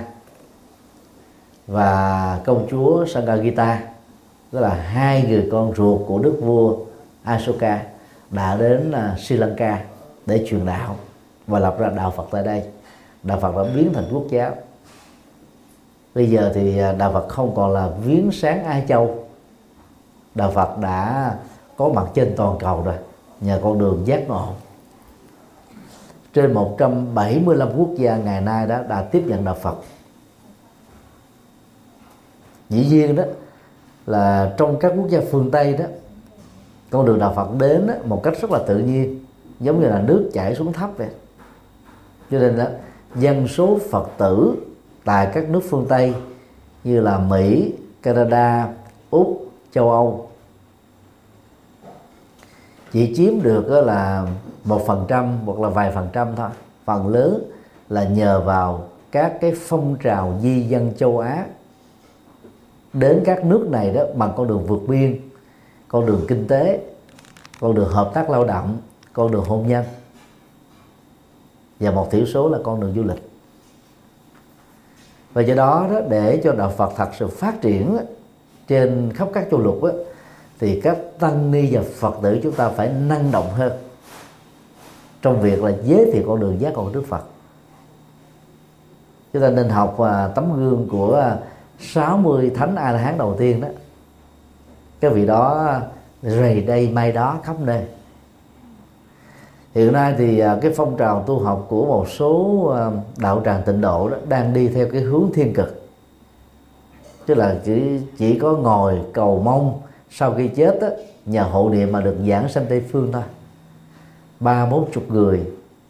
và công chúa Sanghagita, tức là hai người con ruột của đức vua Asoka, đã đến Sri Lanka để truyền đạo và lập ra đạo Phật tại đây. Đạo Phật đã biến thành quốc giáo. Bây giờ thì đạo Phật không còn là viếng sáng Ai Châu, đạo Phật đã có mặt trên toàn cầu rồi, nhờ con đường giác ngộ. Trên một trăm bảy mươi lăm quốc gia ngày nay đã, đã tiếp nhận đạo Phật. Dĩ nhiên đó là trong các quốc gia phương Tây đó, con đường đạo Phật đến đó, một cách rất là tự nhiên, giống như là nước chảy xuống thấp vậy. Cho nên đó, dân số Phật tử tại các nước phương Tây như là Mỹ, Canada, Úc, châu Âu chỉ chiếm được đó là một phần trăm hoặc là vài phần trăm thôi. Phần lớn là nhờ vào các cái phong trào di dân châu Á đến các nước này đó bằng con đường vượt biên, con đường kinh tế, con đường hợp tác lao động, con đường hôn nhân, và một thiểu số là con đường du lịch. Và do đó, đó để cho đạo Phật thật sự phát triển trên khắp các châu lục đó, thì các tăng ni và Phật tử chúng ta phải năng động hơn trong việc là giới thiệu con đường giác ngộ Đức Phật. Chúng ta nên học uh, tấm gương của sáu mươi thánh A-la-hán đầu tiên đó. Cái vị đó rầy đây mai đó khắp nơi. Hiện nay thì uh, cái phong trào tu học của một số uh, đạo tràng tịnh độ đó đang đi theo cái hướng thiên cực, tức là chỉ, chỉ có ngồi cầu mong sau khi chết đó, nhờ hộ niệm mà được giảng sanh Tây Phương thôi. Ba bốn chục người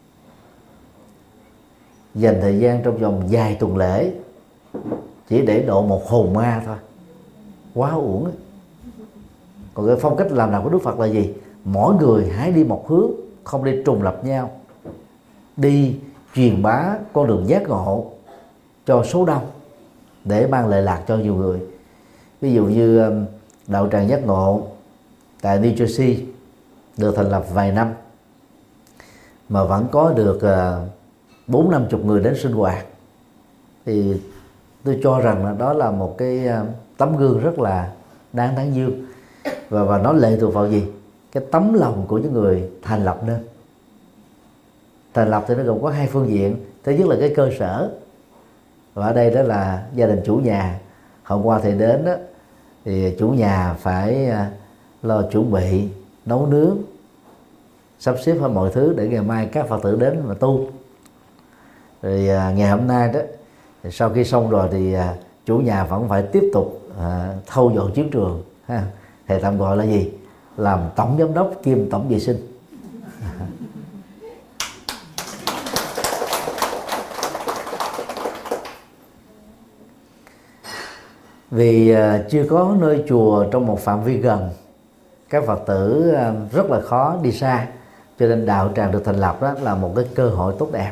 dành thời gian trong vòng vài tuần lễ chỉ để độ một hồn ma thôi, quá uổng ấy. Còn cái phong cách làm đạo của Đức Phật là gì? Mỗi người hãy đi một hướng, không đi trùng lập nhau, đi truyền bá con đường giác ngộ cho số đông để mang lợi lạc cho nhiều người. Ví dụ như đạo tràng giác ngộ tại New Jersey được thành lập vài năm mà vẫn có được bốn năm chục người đến sinh hoạt, thì tôi cho rằng là đó là một cái tấm gương rất là đáng tán dương. Và, và nó lệ thuộc vào gì? Cái tấm lòng của những người thành lập nên. Thành lập thì nó gồm có hai phương diện. Thứ nhất là cái cơ sở, và ở đây đó là gia đình chủ nhà. Hôm qua thầy đến đó, thì chủ nhà phải lo chuẩn bị nấu nướng, sắp xếp hết mọi thứ để ngày mai các Phật tử đến mà tu. Rồi à, ngày hôm nay đó, thì sau khi xong rồi thì à, chủ nhà vẫn phải tiếp tục à, thâu dọn chiến trường ha. Thầy tạm gọi là gì? Làm tổng giám đốc kiêm tổng vệ sinh. Vì à, chưa có nơi chùa trong một phạm vi gần, các Phật tử à, rất là khó đi xa, cho nên đạo tràng được thành lập đó là một cái cơ hội tốt đẹp.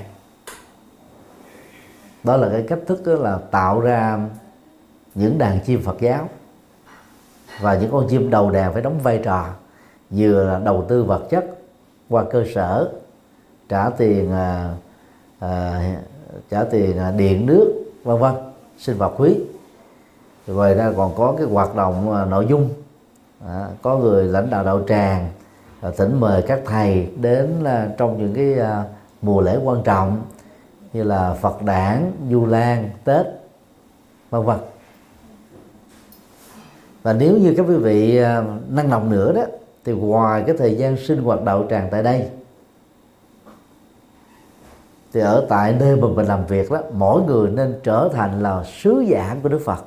Đó là cái cách thức đó là tạo ra những đàn chim Phật giáo, và những con chim đầu đàn phải đóng vai trò vừa là đầu tư vật chất qua cơ sở, trả tiền à, à, trả tiền à, điện nước vân vân, sinh hoạt phí. Ngoài ra còn có cái hoạt động à, nội dung, à, có người lãnh đạo đạo tràng à, thỉnh mời các thầy đến là trong những cái à, mùa lễ quan trọng như là Phật đản, Du Lan, Tết vân vân. Và nếu như các quý vị năng động nữa đó, thì ngoài cái thời gian sinh hoạt đạo tràng tại đây, thì ở tại nơi mà mình làm việc đó, mỗi người nên trở thành là sứ giả của Đức Phật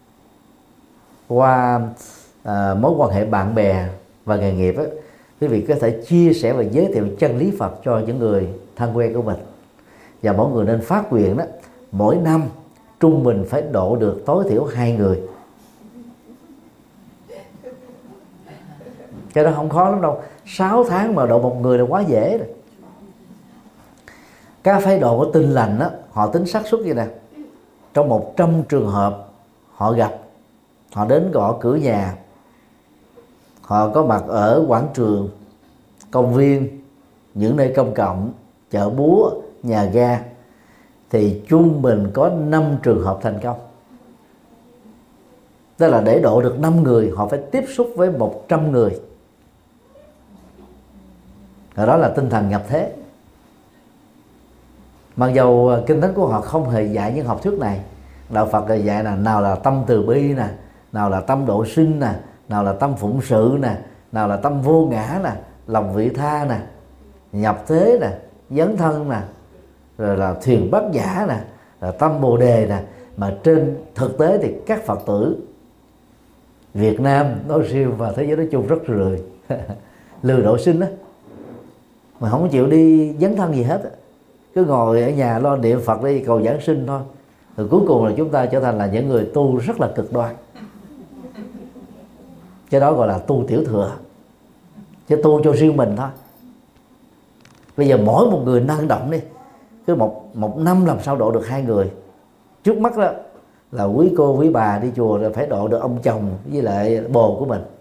qua à, mối quan hệ bạn bè và nghề nghiệp đó. Quý vị có thể chia sẻ và giới thiệu chân lý Phật cho những người thân quen của mình. Và mỗi người nên phát nguyện đó, mỗi năm trung bình phải độ được tối thiểu hai người. Cái đó không khó lắm đâu. Sáu tháng mà độ một người là quá dễ rồi. Các phái độ của Tin Lành đó, họ tính xác suất như nè. Trong một trăm trường hợp họ gặp, họ đến gõ cửa nhà, họ có mặt ở quảng trường, công viên, những nơi công cộng, chợ búa, nhà ga, thì trung bình có năm trường hợp thành công. Tức là để độ được năm người, họ phải tiếp xúc với một trăm người. Và đó là tinh thần nhập thế. Mặc dầu kinh thánh của họ không hề dạy những học thuyết này. Đạo Phật là dạy là nào là tâm từ bi nè, nào là tâm độ sinh nè, nào là tâm phụng sự nè, nào là tâm vô ngã nè, lòng vị tha nè, nhập thế nè, dấn thân nè, rồi là thuyền bát giả nè, là tâm bồ đề nè. Mà trên thực tế thì các Phật tử Việt Nam nói riêng và thế giới nói chung rất lười lười độ sinh đó, mà không chịu đi dấn thân gì hết, cứ ngồi ở nhà lo niệm Phật đi cầu giảng sinh thôi. Rồi cuối cùng là chúng ta trở thành là những người tu rất là cực đoan. Cái đó gọi là tu tiểu thừa, chứ tu cho riêng mình thôi. Bây giờ mỗi một người năng động đi, cứ một một năm làm sao độ được hai người. Trước mắt đó là quý cô quý bà đi chùa rồi phải độ được ông chồng với lại bồ của mình.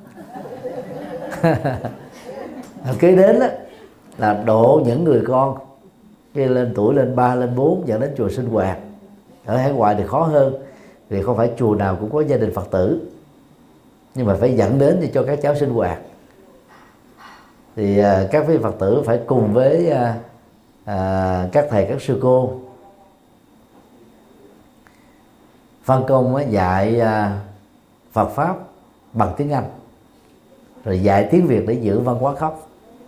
Kế đến đó là độ những người con, khi lên tuổi lên ba lên bốn dẫn đến chùa sinh hoạt. Ở hải ngoại thì khó hơn, vì không phải chùa nào cũng có gia đình Phật tử, nhưng mà phải dẫn đến để cho các cháu sinh hoạt. Thì à, các vị Phật tử phải cùng với à, à, các thầy các sư cô phân công á, dạy à, Phật pháp bằng tiếng Anh, rồi dạy tiếng Việt để giữ văn hóa khóc.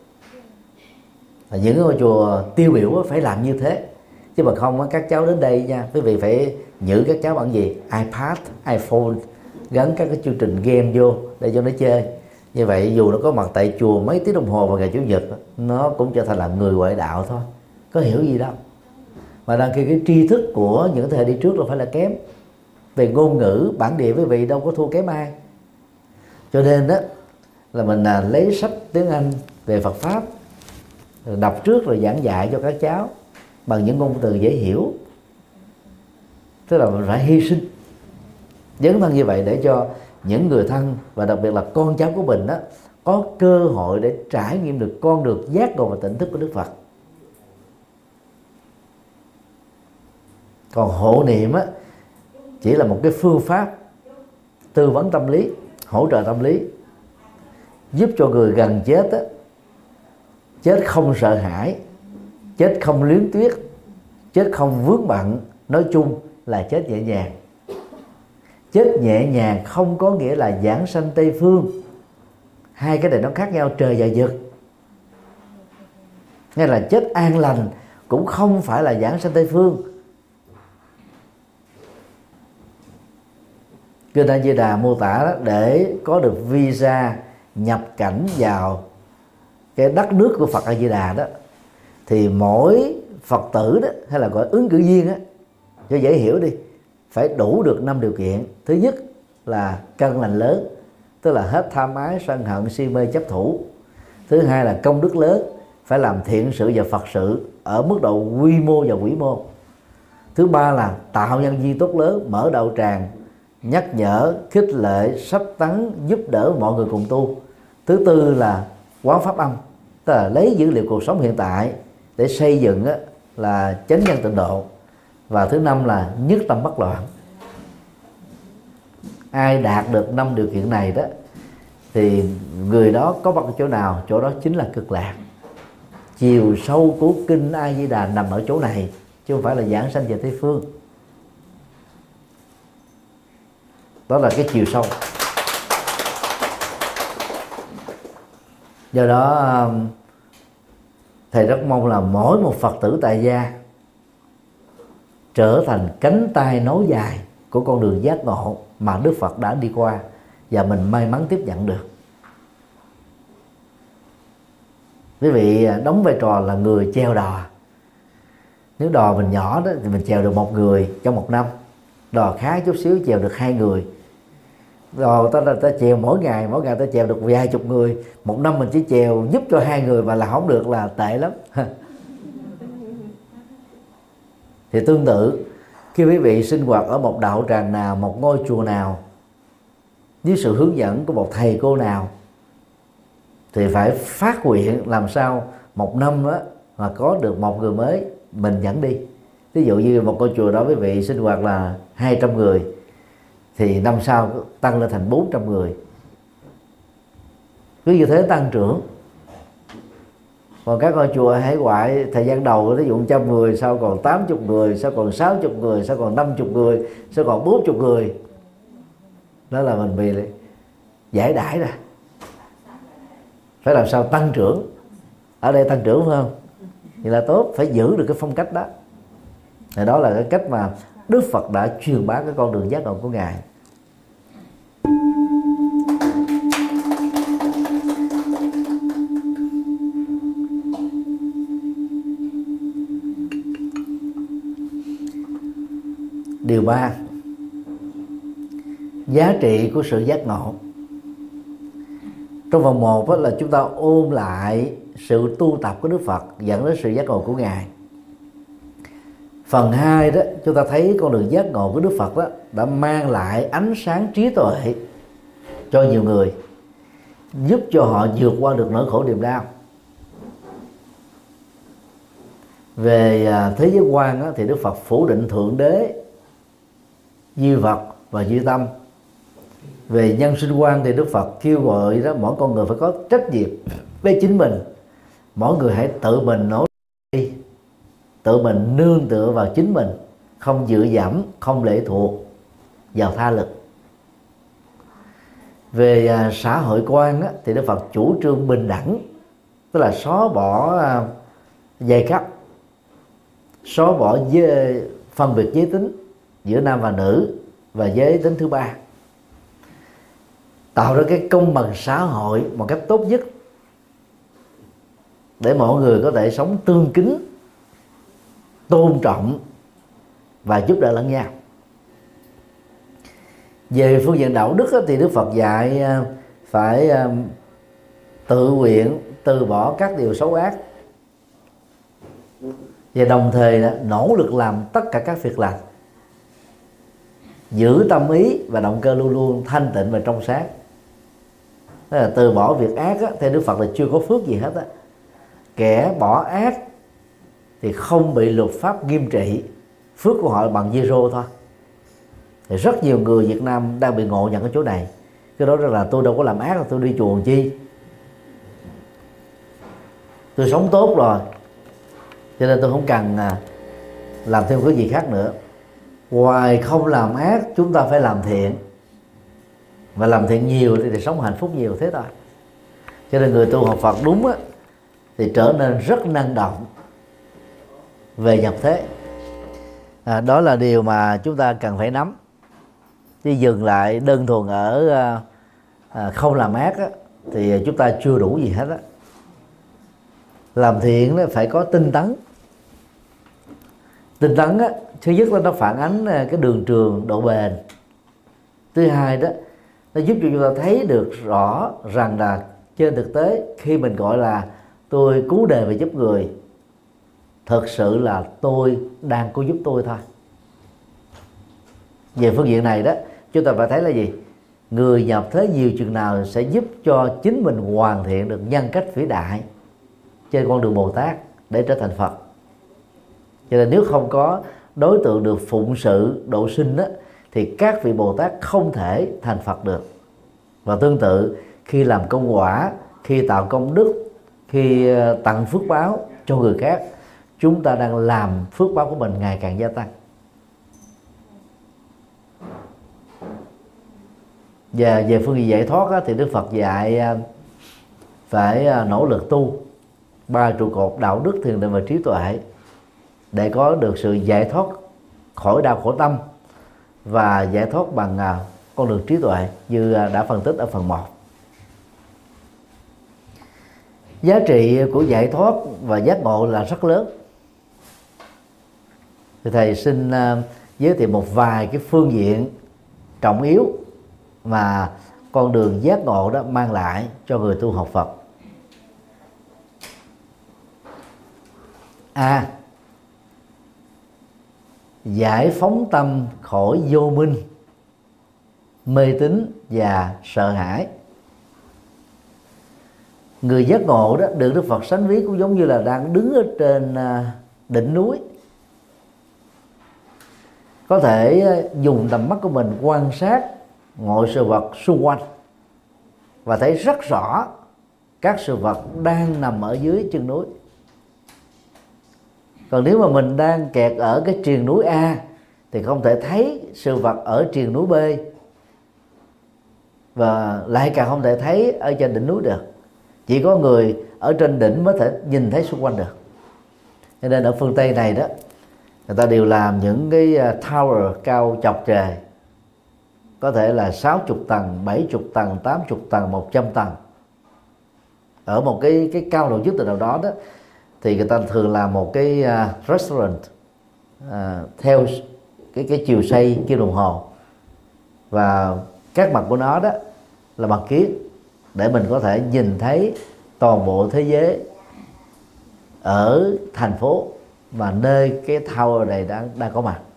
Và những ngôi chùa tiêu biểu phải làm như thế, chứ mà không các cháu đến đây nha, quý vị phải giữ các cháu bằng gì? iPad, iPhone, gắn các cái chương trình game vô để cho nó chơi. Như vậy dù nó có mặt tại chùa mấy tiếng đồng hồ vào ngày Chủ nhật, nó cũng trở thành là người ngoại đạo thôi, có hiểu gì đâu. Mà đăng khi cái tri thức của những thế hệ đi trước đâu phải là kém. Về ngôn ngữ bản địa quý vị đâu có thua kém ai. Cho nên đó là mình là lấy sách tiếng Anh về Phật pháp đọc trước rồi giảng dạy cho các cháu bằng những ngôn từ dễ hiểu. Tức là phải hy sinh dấn thân như vậy để cho những người thân và đặc biệt là con cháu của mình đó có cơ hội để trải nghiệm được con đường giác ngộ và tỉnh thức của Đức Phật. Còn hộ niệm á chỉ là một cái phương pháp tư vấn tâm lý, hỗ trợ tâm lý, giúp cho người gần chết á, chết không sợ hãi, chết không luyến tiếc, chết không vướng bận, nói chung là chết nhẹ nhàng. Chết nhẹ nhàng không có nghĩa là giảng sanh Tây Phương. Hai cái này nó khác nhau trời và vực. Ngay là chết an lành cũng không phải là giảng sanh Tây Phương. Kinh A Di Đà mô tả đó, để có được visa nhập cảnh vào cái đất nước của Phật A Di Đà đó, thì mỗi Phật tử đó, hay là gọi ứng cử viên á, cho dễ hiểu đi, phải đủ được năm điều kiện. Thứ nhất là căn lành lớn, tức là hết tham ái, sân hận, si mê, chấp thủ. Thứ hai là công đức lớn, phải làm thiện sự và Phật sự ở mức độ quy mô và vĩ mô. Thứ ba là tạo nhân duyên tốt lớn, mở đạo tràng, nhắc nhở, khích lệ, sắp tấn, giúp đỡ mọi người cùng tu. Thứ tư là quán pháp âm, tức là lấy dữ liệu cuộc sống hiện tại để xây dựng á, là chánh nhân tịnh độ. Và thứ năm là nhất tâm bất loạn. Ai đạt được năm điều kiện này đó thì người đó có mặt ở chỗ nào, chỗ đó chính là cực lạc. Chiều sâu của kinh A Di Đà nằm ở chỗ này, chứ không phải là giảng sanh về Tây Phương. Đó là cái chiều sâu. Do đó thầy rất mong là mỗi một Phật tử tại gia trở thành cánh tay nối dài của con đường giác ngộ mà Đức Phật đã đi qua, và mình may mắn tiếp nhận được. Quý vị đóng vai trò là người chèo đò. Nếu đò mình nhỏ đó thì mình chèo được một người trong một năm. Đò khá chút xíu chèo được hai người. Đò ta, ta, ta chèo mỗi ngày, mỗi ngày ta chèo được vài chục người. Một năm mình chỉ chèo giúp cho hai người mà là không được là tệ lắm. Thì tương tự, khi quý vị sinh hoạt ở một đạo tràng nào, một ngôi chùa nào, dưới sự hướng dẫn của một thầy cô nào, thì phải phát nguyện làm sao một năm đó mà có được một người mới mình dẫn đi. Ví dụ như một ngôi chùa đó quý vị sinh hoạt là hai trăm người, thì năm sau tăng lên thành bốn trăm người. Cứ như thế tăng trưởng. Còn các ngôi chùa hải ngoại thời gian đầu ví dụ một trăm người, sau còn tám mươi người, sau còn sáu mươi người, sau còn năm mươi người, sau còn bốn mươi người. Đó là mình bị giải đãi ra. Phải làm sao tăng trưởng. Ở đây tăng trưởng phải không? Thì là tốt, phải giữ được cái phong cách đó. Thì đó là cái cách mà Đức Phật đã truyền bá cái con đường giác ngộ của Ngài. Điều ba, giá trị của sự giác ngộ. Trong phần một là chúng ta ôn lại sự tu tập của Đức Phật dẫn đến sự giác ngộ của Ngài. Phần hai đó, chúng ta thấy con đường giác ngộ của Đức Phật đó đã mang lại ánh sáng trí tuệ cho nhiều người, giúp cho họ vượt qua được nỗi khổ niềm đau. Về thế giới quan đó, thì Đức Phật phủ định thượng đế, duy vật và duy tâm. Về nhân sinh quan thì Đức Phật kêu gọi đó mỗi con người phải có trách nhiệm với chính mình. Mỗi người hãy tự mình nỗ lực, tự mình nương tựa vào chính mình, không dựa dẫm, không lệ thuộc vào tha lực. Về à, xã hội quan á, thì Đức Phật chủ trương bình đẳng, tức là xóa bỏ à, giai cấp, xóa bỏ giới, phân biệt giới tính giữa nam và nữ và giới tính thứ ba, tạo ra cái công bằng xã hội một cách tốt nhất để mọi người có thể sống tương kính, tôn trọng và giúp đỡ lẫn nhau. Về phương diện đạo đức thì Đức Phật dạy phải tự nguyện từ bỏ các điều xấu ác và đồng thời là nỗ lực làm tất cả các việc lành, giữ tâm ý và động cơ luôn luôn thanh tịnh và trong sáng. Tức là từ bỏ việc ác á, theo Đức Phật là chưa có phước gì hết á. Kẻ bỏ ác thì không bị luật pháp nghiêm trị, phước của họ bằng zero thôi. Thì rất nhiều người Việt Nam đang bị ngộ nhận ở chỗ này. Cái đó là tôi đâu có làm ác, là tôi đi chùa làm chi, tôi sống tốt rồi, cho nên tôi không cần làm thêm cái gì khác nữa. Ngoài không làm ác, chúng ta phải làm thiện, và làm thiện nhiều thì, thì sống hạnh phúc nhiều, thế thôi. Cho nên người tu học Phật đúng á, thì trở nên rất năng động về nhập thế. À, đó là điều mà chúng ta cần phải nắm. Chứ dừng lại đơn thuần ở à, không làm ác á, thì chúng ta chưa đủ gì hết á. Làm thiện đó phải có tinh tấn. Tinh tấn á, thứ nhất là nó phản ánh cái đường trường độ bền. Thứ hai đó, nó giúp cho chúng ta thấy được rõ rằng là trên thực tế khi mình gọi là tôi cứu đề và giúp người, thực sự là tôi đang cứu giúp tôi thôi. Về phương diện này đó, chúng ta phải thấy là gì? Người nhập thế nhiều chừng nào sẽ giúp cho chính mình hoàn thiện được nhân cách vĩ đại trên con đường Bồ Tát để trở thành Phật. Cho nên nếu không có đối tượng được phụng sự độ sinh đó, thì các vị Bồ Tát không thể thành Phật được. Và tương tự, khi làm công quả, khi tạo công đức, khi tặng phước báo cho người khác, chúng ta đang làm phước báo của mình ngày càng gia tăng. Và về phương diện giải thoát á, thì Đức Phật dạy phải nỗ lực tu ba trụ cột đạo đức, thiền định và trí tuệ để có được sự giải thoát khỏi đau khổ tâm và giải thoát bằng con đường trí tuệ như đã phân tích ở phần một. Giá trị của giải thoát và giác ngộ là rất lớn. Thì thầy xin giới thiệu một vài cái phương diện trọng yếu mà con đường giác ngộ đó mang lại cho người tu học Phật. A. À, giải phóng tâm khỏi vô minh, mê tín và sợ hãi. Người giác ngộ đó được Đức Phật sánh ví cũng giống như là đang đứng ở trên đỉnh núi, có thể dùng tầm mắt của mình quan sát mọi sự vật xung quanh và thấy rất rõ các sự vật đang nằm ở dưới chân núi. Còn nếu mà mình đang kẹt ở cái triền núi A thì không thể thấy sự vật ở triền núi B, và lại càng không thể thấy ở trên đỉnh núi được. Chỉ có người ở trên đỉnh mới thể nhìn thấy xung quanh được. Cho nên ở phương Tây này đó, người ta đều làm những cái tower cao chọc trời, có thể là sáu mươi tầng, bảy mươi tầng, tám mươi tầng, một trăm tầng. Ở một cái cái cao độ nhất từ nào đó đó, thì người ta thường làm một cái uh, restaurant uh, theo cái cái chiều xây kim đồng hồ, và các mặt của nó đó là bằng kiến, để mình có thể nhìn thấy toàn bộ thế giới ở thành phố mà nơi cái tower này đang đang có mặt.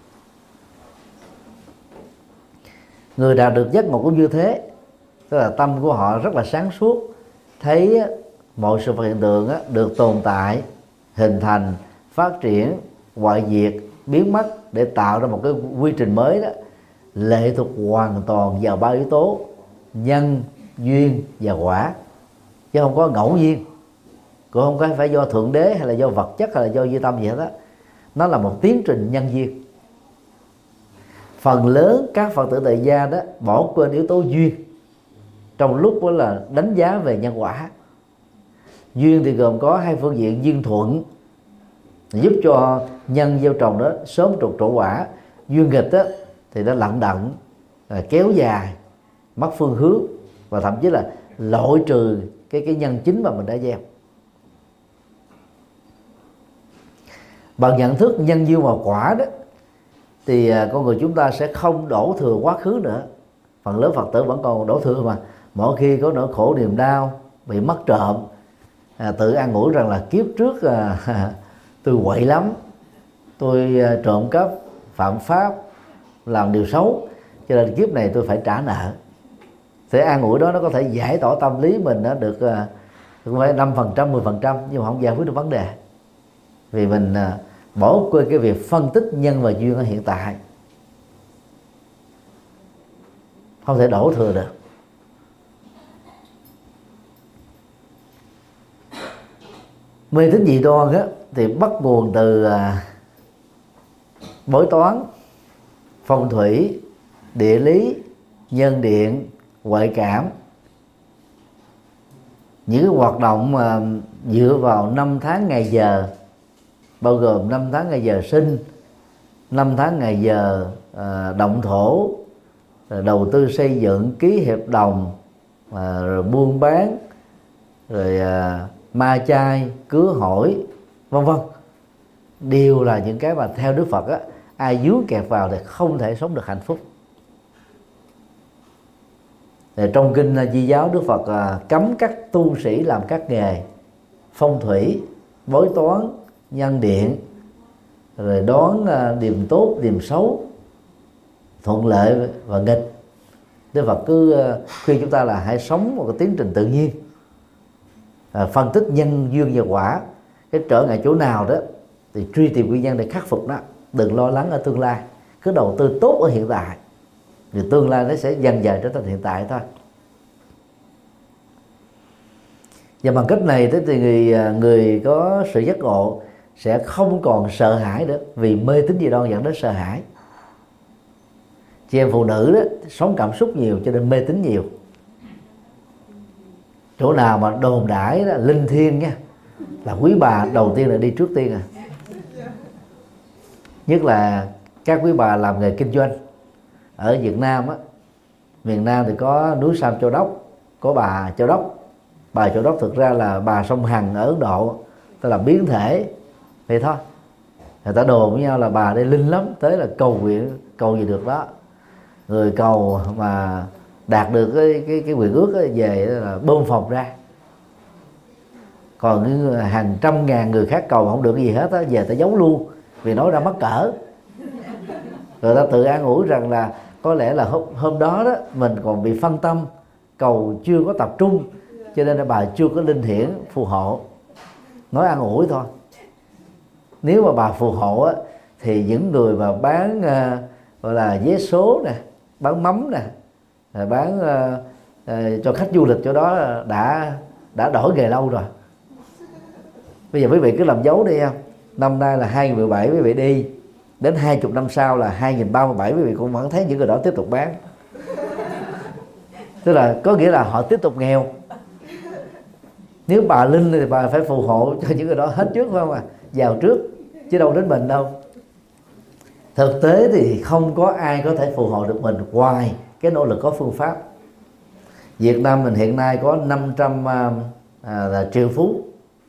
Người đạt được giác ngộ cũng như thế, tức là tâm của họ rất là sáng suốt, thấy mọi sự vật hiện tượng á, được tồn tại, hình thành, phát triển, hoại diệt, biến mất để tạo ra một cái quy trình mới đó, lệ thuộc hoàn toàn vào ba yếu tố nhân, duyên và quả, chứ không có ngẫu nhiên, cũng không có phải do thượng đế hay là do vật chất hay là do duy tâm gì hết á. Nó là một tiến trình nhân duyên. Phần lớn các Phật tử tại gia đó bỏ quên yếu tố duyên trong lúc đó là đánh giá về nhân quả. Duyên thì gồm có hai phương diện: duyên thuận giúp cho nhân gieo trồng đó sớm trục trổ quả, duyên nghịch đó thì nó lận đận, kéo dài, mất phương hướng và thậm chí là loại trừ cái cái nhân chính mà mình đã gieo. Bằng nhận thức nhân duyên và quả đó thì con người chúng ta sẽ không đổ thừa quá khứ nữa. Phần lớn Phật tử vẫn còn đổ thừa mà. Mỗi khi có nỗi khổ niềm đau, bị mất trộm, à, tự an ủi rằng là kiếp trước à, tôi quậy lắm, tôi trộm cắp, phạm pháp, làm điều xấu, cho nên kiếp này tôi phải trả nợ. Thế an ủi đó nó có thể giải tỏa tâm lý mình nó được không phải năm phần trăm, mười phần trăm, nhưng mà không giải quyết được vấn đề. Vì mình bỏ quên cái việc phân tích nhân và duyên ở hiện tại, không thể đổ thừa được. Mê tín dị đoan á thì bắt nguồn từ à, bói toán, phong thủy, địa lý, nhân điện, huệ cảm. Những cái hoạt động mà dựa vào năm tháng ngày giờ, bao gồm năm tháng ngày giờ sinh, năm tháng ngày giờ à, động thổ, đầu tư xây dựng, ký hợp đồng, à, rồi buôn bán, rồi à, ma chay, cưới hỏi, vân vân, đều là những cái mà theo Đức Phật á, ai dướng kẹt vào thì không thể sống được hạnh phúc. Thì trong kinh Di giáo, Đức Phật à, cấm các tu sĩ làm các nghề phong thủy, bói toán, nhân điện, rồi đoán à, điềm tốt, điềm xấu, thuận lợi và nghịch. Đức Phật cứ à, khuyên chúng ta là hãy sống một cái tiến trình tự nhiên, à, phân tích nhân duyên và quả. Cái trở ngại chỗ nào đó thì truy tìm nguyên nhân để khắc phục nó, đừng lo lắng ở tương lai, cứ đầu tư tốt ở hiện tại, thì tương lai nó sẽ dần dần trở thành hiện tại thôi. Và bằng cách này thì người người có sự giác ngộ sẽ không còn sợ hãi nữa, vì mê tín dị đoan dẫn đến sợ hãi. Chị em phụ nữ đó sống cảm xúc nhiều cho nên mê tín nhiều. Chỗ nào mà đồn đãi là linh thiêng nha, là quý bà đầu tiên là đi trước tiên à. Nhất là các quý bà làm nghề kinh doanh ở Việt Nam á, miền Nam thì có núi Sam Châu Đốc, có bà Châu Đốc. Bà Châu Đốc thực ra là bà sông Hằng ở Ấn Độ, tức là biến thể vậy thôi. Người ta đồn với nhau là bà đây linh lắm, tới là cầu nguyện cầu gì được đó. Người cầu mà đạt được cái cái cái nguyện ước ấy, về là bơm phòng ra. Còn hàng trăm ngàn người khác cầu không được cái gì hết á, về ta giấu luôn vì nói ra mắc cỡ. Rồi ta tự an ủi rằng là có lẽ là hôm, hôm đó đó mình còn bị phân tâm, cầu chưa có tập trung, cho nên là bà chưa có linh hiển phù hộ. Nói an ủi thôi. Nếu mà bà phù hộ á, thì những người mà bán uh, gọi là vé số nè, bán mắm nè, bán uh, uh, cho khách du lịch chỗ đó đã đã đổi nghề lâu rồi. Bây giờ quý vị cứ làm dấu đi em. Năm nay là hai nghìn mười bảy quý vị đi, đến hai mươi năm sau là hai nghìn ba mươi bảy quý vị cũng vẫn thấy những người đó tiếp tục bán. Tức là có nghĩa là họ tiếp tục nghèo. Nếu bà linh thì bà phải phù hộ cho những người đó hết trước, phải không ạ? Vào trước chứ đâu đến mình đâu. Thực tế thì không có ai có thể phù hộ được mình ngoài cái nỗ lực có phương pháp. Việt Nam mình hiện nay có năm trăm à, là triệu phú.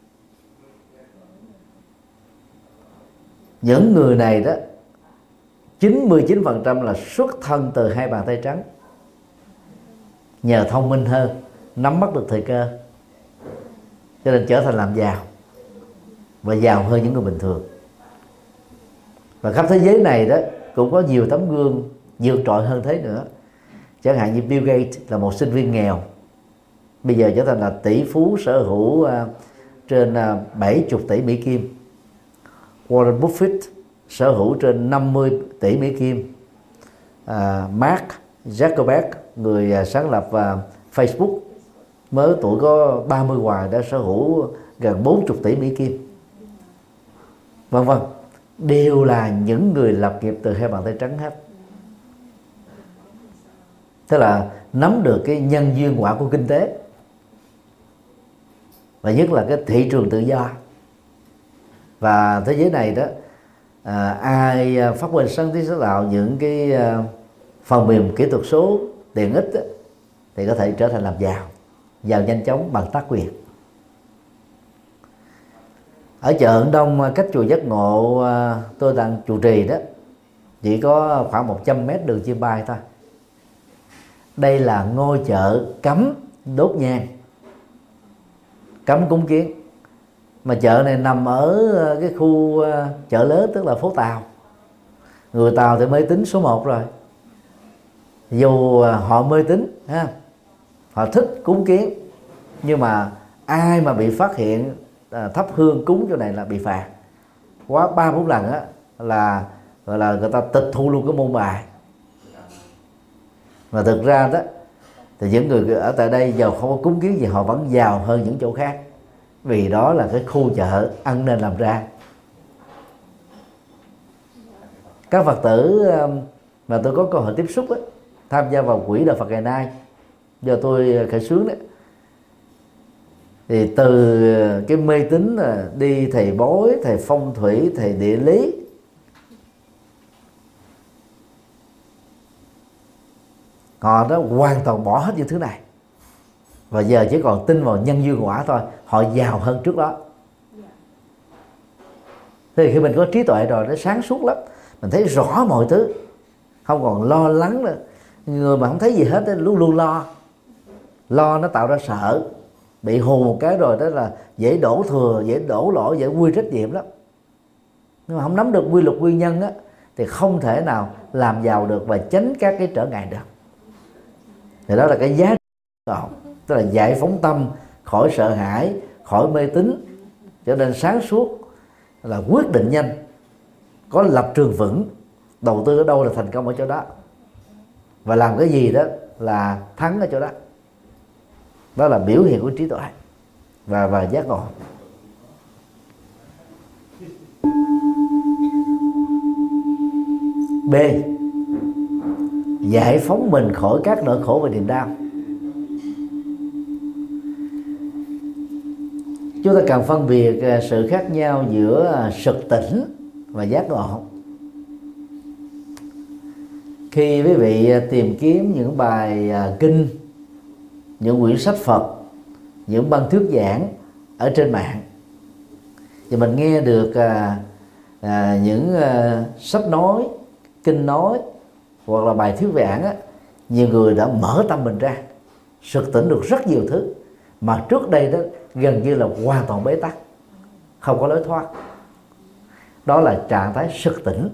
Những người này đó chín mươi chín phần trăm là xuất thân từ hai bàn tay trắng, nhờ thông minh hơn, nắm bắt được thời cơ, cho nên trở thành làm giàu và giàu hơn những người bình thường. Và khắp thế giới này đó cũng có nhiều tấm gương vượt trội hơn thế nữa. Chẳng hạn như Bill Gates là một sinh viên nghèo, bây giờ trở thành là tỷ phú sở hữu uh, trên uh, bảy mươi tỷ Mỹ Kim. Warren Buffett sở hữu trên năm mươi tỷ Mỹ Kim. uh, Mark Zuckerberg, người uh, sáng lập uh, Facebook, mới tuổi có ba mươi hoài đã sở hữu gần bốn mươi tỷ Mỹ Kim, vân vân. Đều là những người lập nghiệp từ hai bàn tay trắng hết. Tức là nắm được cái nhân duyên quả của kinh tế, và nhất là cái thị trường tự do. Và thế giới này đó, à, ai phát minh sáng kiến sáng tạo những cái à, phần mềm kỹ thuật số tiện ích đó, thì có thể trở thành làm giàu, giàu nhanh chóng bằng tác quyền. Ở chợ Hưởng Đông, cách chùa Giác Ngộ tôi đang trụ trì đó, chỉ có khoảng một trăm mét đường chim bay thôi. Đây là ngôi chợ cấm đốt nhang, cấm cúng kiến. Mà chợ này nằm ở cái khu chợ lớn, tức là phố Tàu. Người Tàu thì mê tín số một rồi. Dù họ mê tín ha, họ thích cúng kiến, nhưng mà ai mà bị phát hiện à, thắp hương cúng chỗ này là bị phạt. Quá ba bốn lần á là gọi là người ta tịch thu luôn cái môn bài. Mà thực ra đó thì những người ở tại đây giàu không có cúng kiến gì, họ vẫn giàu hơn những chỗ khác, vì đó là cái khu chợ ăn nên làm ra. Các Phật tử mà tôi có cơ hội tiếp xúc ấy, tham gia vào quỹ Đạo Phật ngày nay do tôi khởi xướng đấy, thì từ cái mê tín là đi thầy bói, thầy phong thủy, thầy địa lý, họ đó hoàn toàn bỏ hết những thứ này và giờ chỉ còn tin vào nhân duyên quả thôi. Họ giàu hơn trước đó. Thì khi mình có trí tuệ rồi, nó sáng suốt lắm, mình thấy rõ mọi thứ, không còn lo lắng nữa. Người mà không thấy gì hết luôn luôn lo lo nó tạo ra sợ, bị hù một cái rồi đó là dễ đổ thừa, dễ đổ lỗi, dễ quy trách nhiệm lắm. Nhưng mà không nắm được quy luật nguyên nhân á, thì không thể nào làm giàu được và tránh các cái trở ngại được. Thì đó là cái giá trị, tức là giải phóng tâm khỏi sợ hãi, khỏi mê tín, trở nên sáng suốt, là quyết định nhanh, có lập trường vững, đầu tư ở đâu là thành công ở chỗ đó, và làm cái gì đó là thắng ở chỗ đó. Đó là biểu hiện của trí tuệ và và giác ngộ. B. Giải phóng mình khỏi các nỗi khổ và niềm đau. Chúng ta cần phân biệt sự khác nhau giữa sực tỉnh và giác ngộ. Khi quý vị tìm kiếm những bài kinh, những quyển sách Phật, những băng thuyết giảng ở trên mạng, thì mình nghe được à, à, những à, sách nói, kinh nói hoặc là bài thuyết giảng á, nhiều người đã mở tâm mình ra, sực tỉnh được rất nhiều thứ mà trước đây đó gần như là hoàn toàn bế tắc, không có lối thoát. Đó là trạng thái sực tỉnh.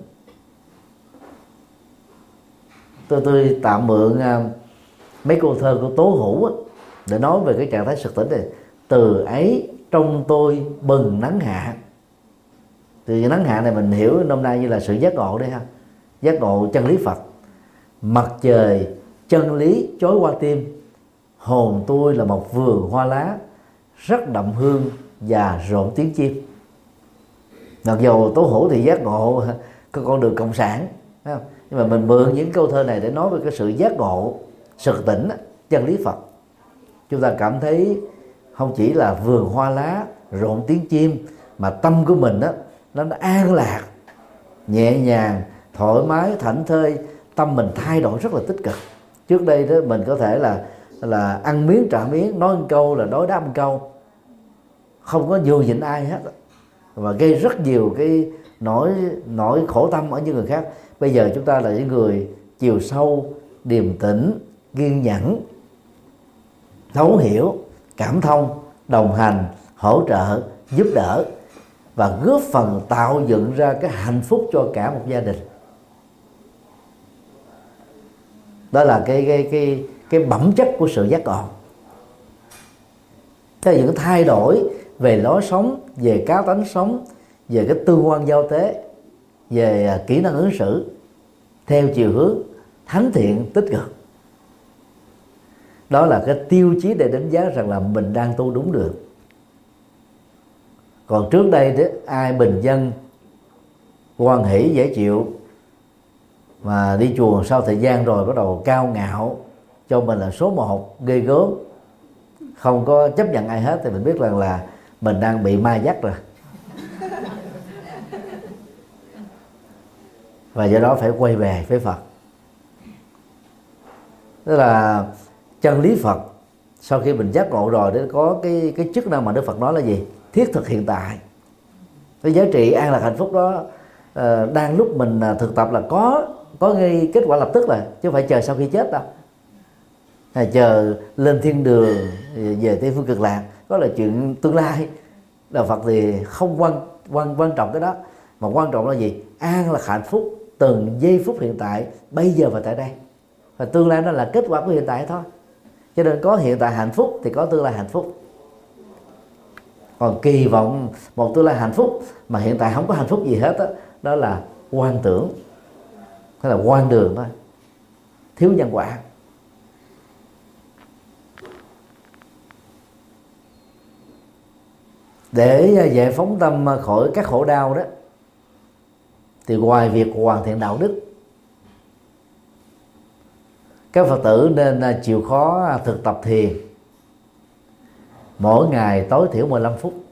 Tôi tôi tạm mượn uh, mấy câu thơ của Tố Hữu á, để nói về cái trạng thái sực tỉnh này. Từ ấy trong tôi bừng nắng hạ. Từ nắng hạ này mình hiểu nôm na như là sự giác ngộ đấy ha, giác ngộ chân lý Phật. Mặt trời chân lý chói qua tim, hồn tôi là một vườn hoa lá, rất đậm hương và rộn tiếng chim. Mặc dù Tố Hữu thì giác ngộ có con đường cộng sản, thấy không? Nhưng mà mình mượn những câu thơ này để nói về cái sự giác ngộ, sực tỉnh chân lý Phật. Chúng ta cảm thấy không chỉ là vườn hoa lá, rộn tiếng chim, mà tâm của mình đó nó an lạc, nhẹ nhàng, thoải mái, thảnh thơi. Tâm mình thay đổi rất là tích cực. Trước đây đó mình có thể là là ăn miếng trả miếng, nói một câu là đối đáp một câu, không có nhường nhịn ai hết, và gây rất nhiều cái nỗi nỗi khổ tâm ở những người khác. Bây giờ chúng ta là những người chiều sâu, điềm tĩnh, kiên nhẫn, thấu hiểu, cảm thông, đồng hành, hỗ trợ, giúp đỡ và góp phần tạo dựng ra cái hạnh phúc cho cả một gia đình. Đó là cái cái cái cái bẩm chất của sự giác ngộ. Thế là những thay đổi về lối sống, về cá tánh sống, về cái tương quan giao tế, về kỹ năng ứng xử theo chiều hướng thánh thiện tích cực. Đó là cái tiêu chí để đánh giá rằng là mình đang tu đúng đường. Còn trước đây đó, ai bình dân, hoan hỷ, dễ chịu, mà đi chùa sau thời gian rồi bắt đầu cao ngạo, cho mình là số một, ghê gớm, không có chấp nhận ai hết, thì mình biết rằng là mình đang bị ma dắt rồi. Và do đó phải quay về với Phật. Tức là chân lý Phật sau khi mình giác ngộ rồi, để có cái cái chức năng mà Đức Phật nói là gì? Thiết thực hiện tại. Cái giá trị an lạc hạnh phúc đó uh, đang lúc mình thực tập là có có ngay kết quả lập tức rồi, chứ không phải chờ sau khi chết đâu, hay chờ lên thiên đường về Tây phương cực lạc, đó là chuyện tương lai. Đạo Phật thì không quan quan quan trọng cái đó, mà quan trọng là gì? An lạc hạnh phúc từng giây phút hiện tại, bây giờ và tại đây. Và tương lai nó là kết quả của hiện tại thôi. Cho nên có hiện tại hạnh phúc thì có tương lai hạnh phúc. Còn kỳ vọng một tương lai hạnh phúc mà hiện tại không có hạnh phúc gì hết đó, đó là quan tưởng, hay là quan đường thôi, thiếu nhân quả. Để giải phóng tâm khỏi các khổ đau đó, thì ngoài việc hoàn thiện đạo đức, các Phật tử nên chịu khó thực tập thiền mỗi ngày tối thiểu mười lăm phút.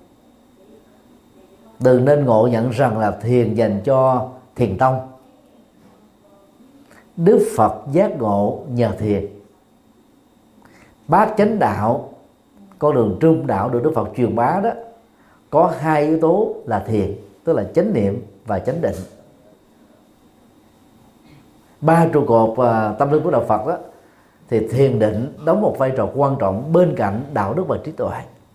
Đừng nên ngộ nhận rằng là thiền dành cho thiền tông. Đức Phật giác ngộ nhờ thiền. Bát chánh đạo, con đường trung đạo được Đức Phật truyền bá đó, có hai yếu tố là thiền, tức là chánh niệm và chánh định. Ba trụ cột và tâm linh của đạo Phật đó, thì thiền định đóng một vai trò quan trọng bên cạnh đạo đức và trí tuệ.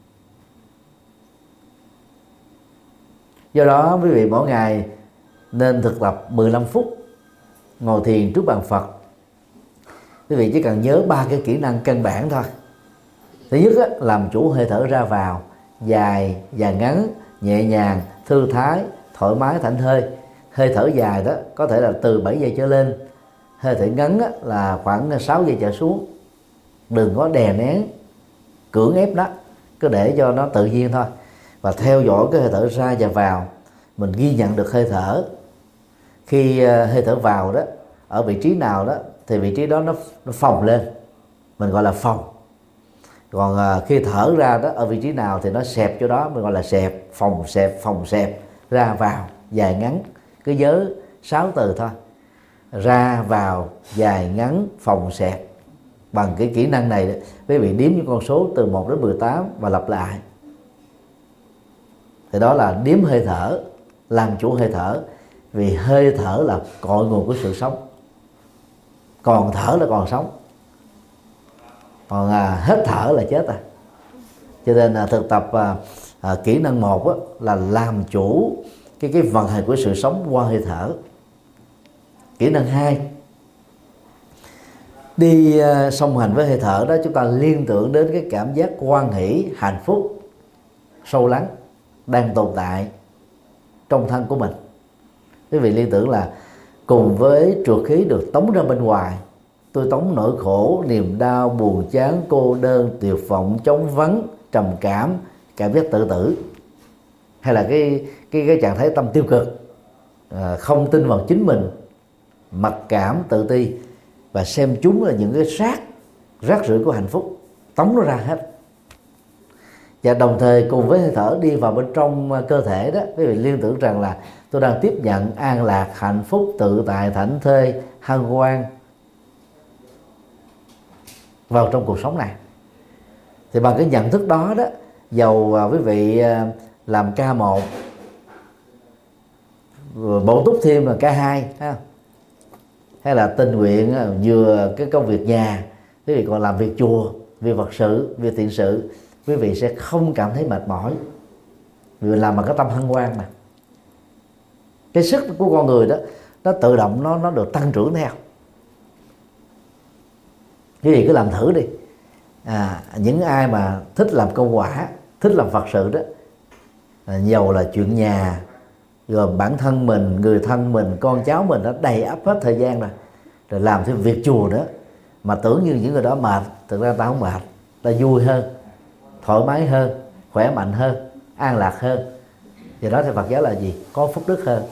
Do đó quý vị mỗi ngày nên thực tập mười lăm phút ngồi thiền trước bàn Phật. Quý vị chỉ cần nhớ ba cái kỹ năng căn bản thôi. Thứ nhất á, làm chủ hơi thở ra vào, dài và ngắn, nhẹ nhàng, thư thái, thoải mái, thảnh thơi. Hơi thở dài đó có thể là từ bảy giây trở lên, hơi thở ngắn á, là khoảng sáu giây trở xuống. Đừng có đè nén, cưỡng ép nó, cứ để cho nó tự nhiên thôi. Và theo dõi cái hơi thở ra và vào, mình ghi nhận được hơi thở. Khi hơi thở vào đó, ở vị trí nào đó thì vị trí đó nó, nó phồng lên, mình gọi là phồng. Còn khi thở ra đó, ở vị trí nào thì nó xẹp chỗ đó, mình gọi là xẹp, phồng xẹp, phồng xẹp, ra vào, dài ngắn. Cứ nhớ sáu từ thôi: ra vào, dài ngắn, phồng xẹp. Bằng cái kỹ năng này quý vị đếm những con số từ một đến mười tám và lặp lại. Thì đó là đếm hơi thở, làm chủ hơi thở. Vì hơi thở là cội nguồn của sự sống. Còn thở là còn sống, còn à, hết thở là chết à. Cho nên là thực tập à, à, kỹ năng một á, là làm chủ cái cái vận hành của sự sống qua hơi thở. Kỹ năng hai, đi uh, song hành với hơi thở đó, chúng ta liên tưởng đến cái cảm giác hoan hỷ, hạnh phúc sâu lắng đang tồn tại trong thân của mình. Quý vị liên tưởng là cùng với trượt khí được tống ra bên ngoài, tôi tống nỗi khổ, niềm đau, buồn chán, cô đơn, tuyệt vọng, trống vắng, trầm cảm, cảm giác tự tử, hay là cái cái cái trạng thái tâm tiêu cực, à, không tin vào chính mình, mặc cảm, tự ti, và xem chúng là những cái rác rác rưởi của hạnh phúc, tống nó ra hết. Và đồng thời cùng với hơi thở đi vào bên trong cơ thể đó, quý vị liên tưởng rằng là tôi đang tiếp nhận an lạc, hạnh phúc, tự tại, thảnh thơi, hân hoan vào trong cuộc sống này. Thì bằng cái nhận thức đó đó, dầu quý vị làm ca một, bổ túc thêm là ca hai, hay là tình nguyện vừa cái công việc nhà, quý vị còn làm việc chùa, việc Phật sự, việc thiện sự, quý vị sẽ không cảm thấy mệt mỏi, vì làm bằng cái tâm hân hoan mà. Cái sức của con người đó nó tự động nó nó được tăng trưởng theo. Quý vị cứ làm thử đi. À, những ai mà thích làm công quả, thích làm Phật sự đó, à, dầu là chuyện nhà, gồm bản thân mình, người thân mình, con cháu mình đã đầy ắp hết thời gian rồi, rồi làm thêm việc chùa nữa, mà tưởng như những người đó mệt, thực ra ta không mệt, ta vui hơn, thoải mái hơn, khỏe mạnh hơn, an lạc hơn. Vì đó thì Phật giáo là gì? Có phúc đức hơn.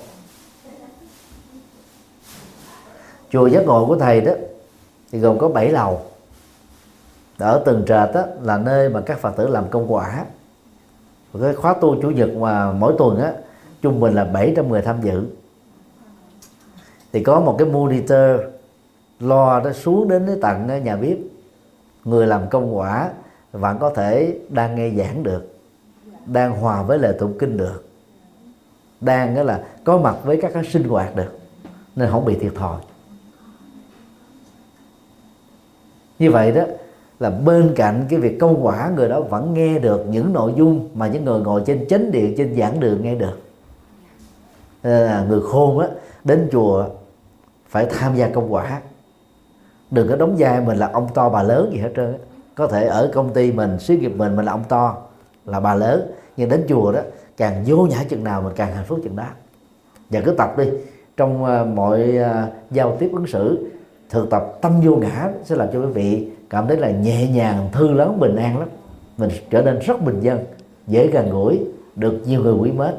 Chùa Giác Ngộ của thầy đó thì gồm có bảy lầu. Ở tầng trệt đó là nơi mà các Phật tử làm công quả. Và cái khóa tu chủ nhật mà mỗi tuần á, trung bình là bảy trăm người tham dự. Thì có một cái monitor lo đó xuống đến cái tận nhà bếp. Người làm công quả vẫn có thể đang nghe giảng được, đang hòa với lời tụng kinh được, đang đó là có mặt với các cái sinh hoạt được, nên không bị thiệt thòi. Như vậy đó là bên cạnh cái việc câu quả, người đó vẫn nghe được những nội dung mà những người ngồi trên chánh điện, trên giảng đường nghe được. À, người khôn á đến chùa phải tham gia công quả, đừng có đóng vai mình là ông to bà lớn gì hết trơn á. Có thể ở công ty mình, xí nghiệp mình mình là ông to, là bà lớn, nhưng đến chùa đó càng vô nhã chừng nào mình càng hạnh phúc chừng đó. Và cứ tập đi, trong uh, mọi uh, giao tiếp ứng xử, thực tập tâm vô ngã sẽ làm cho quý vị cảm thấy là nhẹ nhàng, thư lắng, bình an lắm. Mình trở nên rất bình dân, dễ gần gũi, được nhiều người quý mến.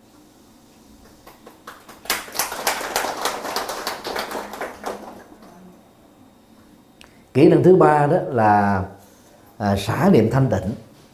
Kỹ năng thứ ba đó là à, xả niệm thanh tịnh.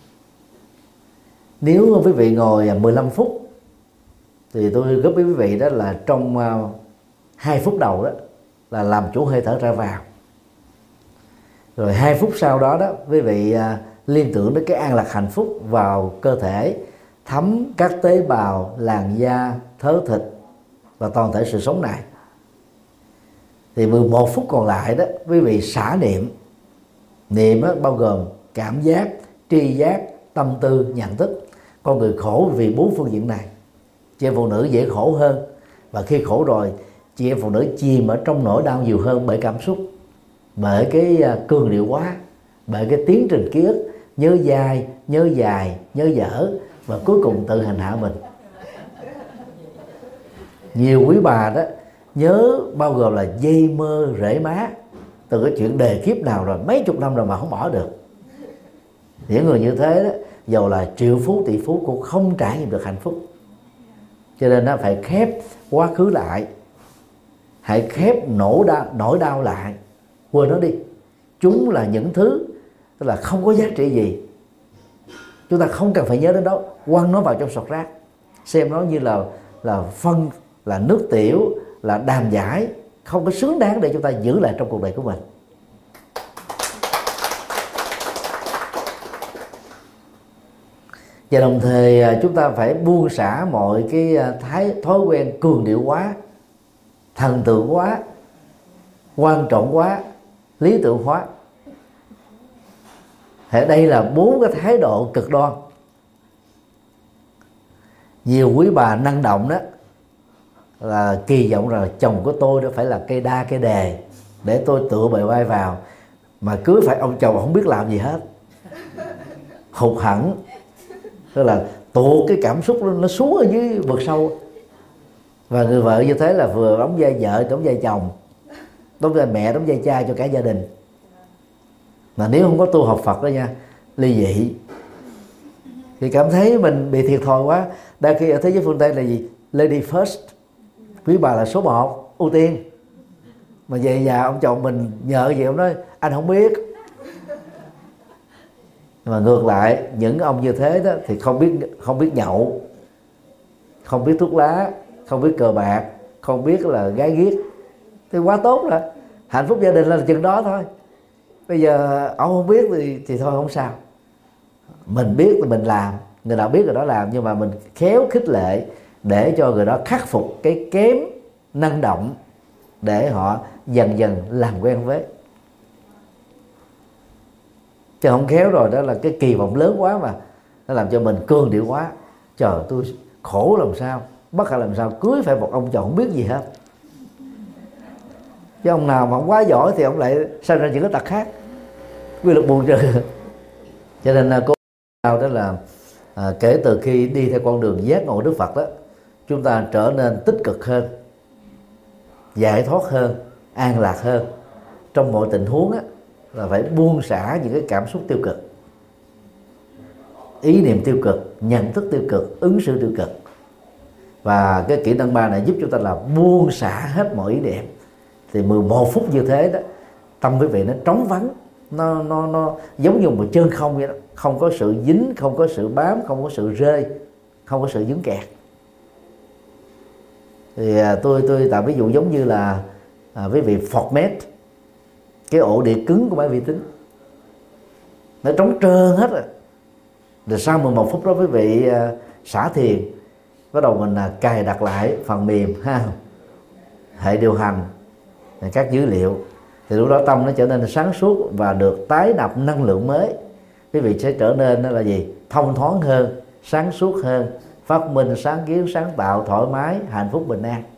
Nếu quý vị ngồi mười lăm phút thì tôi góp với quý vị đó là trong uh, hai phút đầu đó là làm chủ hơi thở ra vào, rồi hai phút sau đó đó quý vị uh, liên tưởng đến cái an lạc hạnh phúc vào cơ thể, thấm các tế bào, làn da, thớ thịt và toàn thể sự sống này. Thì mười một phút còn lại đó quý vị xả niệm. Niệm đó, bao gồm cảm giác, tri giác, tâm tư, nhận thức. Con người khổ vì bốn phương diện này. Chị em phụ nữ dễ khổ hơn, và khi khổ rồi chị em phụ nữ chìm ở trong nỗi đau nhiều hơn bởi cảm xúc, bởi cái cường điệu quá, bởi cái tiến trình ký ức nhớ dài, nhớ dài, nhớ dở, và cuối cùng tự hành hạ mình. Nhiều quý bà đó nhớ bao gồm là dây mơ rễ má từ cái chuyện đề kiếp nào rồi mấy chục năm rồi mà không bỏ được. Những người như thế đó, dầu là triệu phú tỷ phú cũng không trải nghiệm được hạnh phúc. Cho nên nó phải khép quá khứ lại, hãy khép nỗi đau, nỗi đau lại, quên nó đi. Chúng là những thứ tức là không có giá trị gì, chúng ta không cần phải nhớ đến đó, quăng nó vào trong sọt rác, xem nó như là là phân, là nước tiểu, là đàm giải, không có xứng đáng để chúng ta giữ lại trong cuộc đời của mình. Và đồng thời chúng ta phải buông xả mọi cái thái thói quen cường điệu quá, thần tượng quá, quan trọng quá, lý tưởng hóa. Thì đây là bốn cái thái độ cực đoan. Nhiều quý bà năng động đó là kỳ vọng rằng chồng của tôi đó phải là cây đa cây đề để tôi tựa bề vai vào, mà cưới phải ông chồng không biết làm gì hết, hụt hẫng, tức là tuột cái cảm xúc nó xuống ở dưới vực sâu. Và người vợ như thế là vừa đóng vai vợ, đóng vai chồng, đóng vai mẹ, đóng vai cha cho cả gia đình. Mà nếu không có tu học Phật đó nha, ly dị thì cảm thấy mình bị thiệt thòi quá. Đa khi ở thế giới phương Tây là gì? Lady first, quý bà là số một, ưu tiên. Mà về nhà ông chồng mình nhờ gì ông nói anh không biết. Mà ngược lại những ông như thế đó thì không biết không biết nhậu, không biết thuốc lá, không biết cờ bạc, không biết là gái ghiếc, thì quá tốt rồi. Hạnh phúc gia đình là chừng đó thôi. Bây giờ ông không biết thì thì thôi không sao. Mình biết thì mình làm, người nào biết người đó làm, nhưng mà mình khéo khích lệ để cho người đó khắc phục cái kém năng động, để họ dần dần làm quen với. Chứ không khéo rồi đó là cái kỳ vọng lớn quá mà nó làm cho mình cường điệu quá. Trời, tôi khổ làm sao, bất hạnh làm sao, cưới phải một ông chồng không biết gì hết. Chứ ông nào mà ông quá giỏi thì ông lại sinh ra những cái tật khác, quy luật buồn trừ. Cho nên là cô nào đó là à, kể từ khi đi theo con đường giác ngộ Đức Phật đó, chúng ta trở nên tích cực hơn, giải thoát hơn, an lạc hơn. Trong mọi tình huống á, là phải buông xả những cái cảm xúc tiêu cực, ý niệm tiêu cực, nhận thức tiêu cực, ứng xử tiêu cực. Và cái kỹ năng ba này giúp chúng ta là buông xả hết mọi ý niệm. Thì mười một phút như thế đó, tâm quý vị nó trống vắng, nó nó nó giống như một chân không vậy đó, không có sự dính, không có sự bám, không có sự rơi, không có sự dướng kẹt. Thì à, tôi tôi tạo ví dụ giống như là à, quý vị format cái ổ đĩa cứng của máy vi tính, nó trống trơn hết rồi. Rồi sau mười một phút đó quý vị à, xả thiền, bắt đầu mình à, cài đặt lại phần mềm ha, hệ điều hành, các dữ liệu, thì lúc đó tâm nó trở nên sáng suốt và được tái nạp năng lượng mới. Quý vị sẽ trở nên đó là gì? Thông thoáng hơn, sáng suốt hơn, phát minh, sáng kiến, sáng tạo, thoải mái, hạnh phúc, bình an.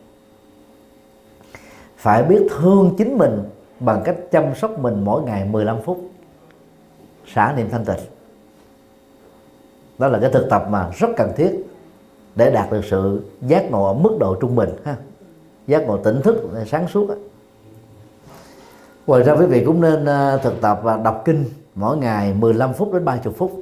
Phải biết thương chính mình bằng cách chăm sóc mình mỗi ngày mười lăm phút, xả niệm thanh tịnh. Đó là cái thực tập mà rất cần thiết để đạt được sự giác ngộ ở mức độ trung bình ha. Giác ngộ tỉnh thức, sáng suốt á. Ngoài ra quý vị cũng nên thực tập và đọc kinh mỗi ngày mười lăm phút đến ba mươi phút.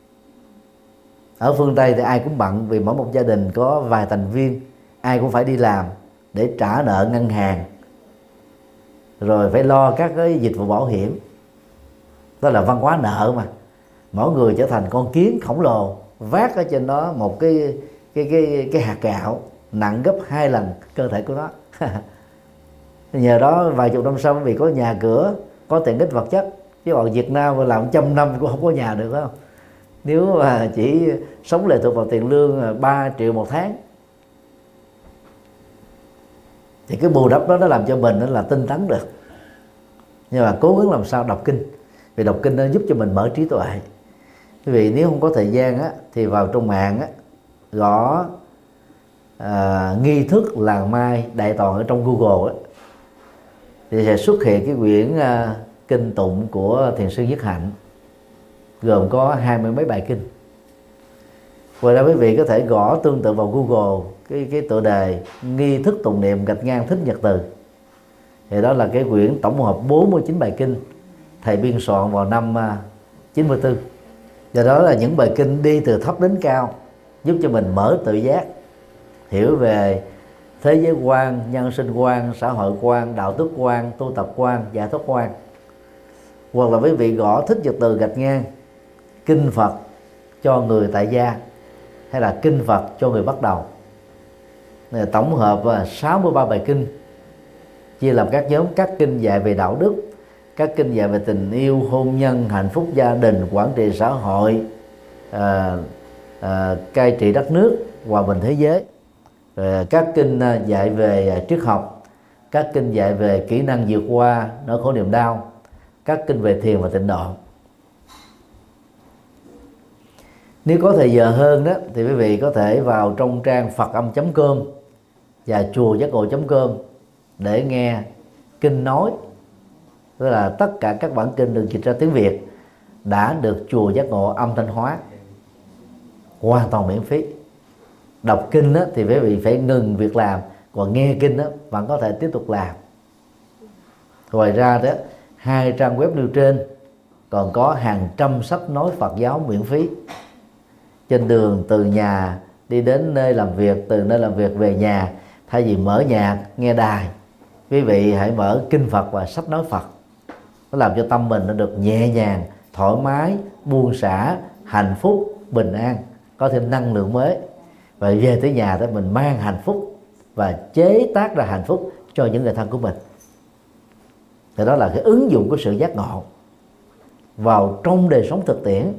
Ở phương Tây thì ai cũng bận, vì mỗi một gia đình có vài thành viên, ai cũng phải đi làm để trả nợ ngân hàng, rồi phải lo các cái dịch vụ bảo hiểm. Đó là văn hóa nợ mà. Mỗi người trở thành con kiến khổng lồ, vác ở trên đó một cái cái cái cái hạt gạo nặng gấp hai lần cơ thể của nó. Nhờ đó vài chục năm sau vì có nhà cửa, có tiện ích vật chất. Chứ còn Việt Nam mà làm trăm năm cũng không có nhà được, phải không? Nếu mà chỉ sống lệ thuộc vào tiền lương ba triệu một tháng thì cái bù đắp đó nó làm cho mình đó là tinh tấn được. Nhưng mà cố gắng làm sao đọc kinh, vì đọc kinh nó giúp cho mình mở trí tuệ. Vì nếu không có thời gian á, thì vào trong mạng á, gõ à, nghi thức làng mai đại toàn ở trong Google á, thì sẽ xuất hiện cái quyển à, kinh tụng của thiền sư Nhất Hạnh, gồm có hai mươi mấy bài kinh. Ngoài ra quý vị có thể gõ tương tự vào Google cái cái tựa đề nghi thức tụng niệm gạch ngang thích nhật từ, thì đó là cái quyển tổng hợp bốn mươi chín bài kinh thầy biên soạn vào năm chín mươi tư. Do đó là những bài kinh đi từ thấp đến cao, giúp cho mình mở tự giác, hiểu về thế giới quan, nhân sinh quan, xã hội quan, đạo đức quan, tu tập quan, giải thoát quan. Hoặc là quý vị gõ thích nhật từ gạch ngang kinh Phật cho người tại gia, hay là kinh Phật cho người bắt đầu. Này, tổng hợp sáu mươi ba bài kinh, chia làm các nhóm: các kinh dạy về đạo đức, các kinh dạy về tình yêu, hôn nhân, hạnh phúc gia đình, quản trị xã hội, à, à, cai trị đất nước, hòa bình thế giới. Rồi các kinh dạy về triết học, các kinh dạy về kỹ năng vượt qua nỗi khổ niềm đau, các kinh về thiền và tịnh độ. Nếu có thời giờ hơn đó thì quý vị có thể vào trong trang phật âm chấm com và chùa giác ngộ chấm com để nghe kinh nói. Tức là tất cả các bản kinh được dịch ra tiếng Việt đã được chùa giác ngộ âm thanh hóa, hoàn toàn miễn phí. Đọc kinh đó, thì quý vị phải ngừng việc làm, còn nghe kinh đó, vẫn có thể tiếp tục làm. Ngoài ra đó, hai trang web nêu trên còn có hàng trăm sách nói Phật giáo miễn phí. Trên đường từ nhà đi đến nơi làm việc, từ nơi làm việc về nhà, thay vì mở nhạc, nghe đài, quý vị hãy mở kinh Phật và sách nói Phật. Nó làm cho tâm mình nó được nhẹ nhàng, thoải mái, buông xả, hạnh phúc, bình an, có thêm năng lượng mới. Và về tới nhà đó mình mang hạnh phúc và chế tác ra hạnh phúc cho những người thân của mình. Thì đó là cái ứng dụng của sự giác ngộ vào trong đời sống thực tiễn.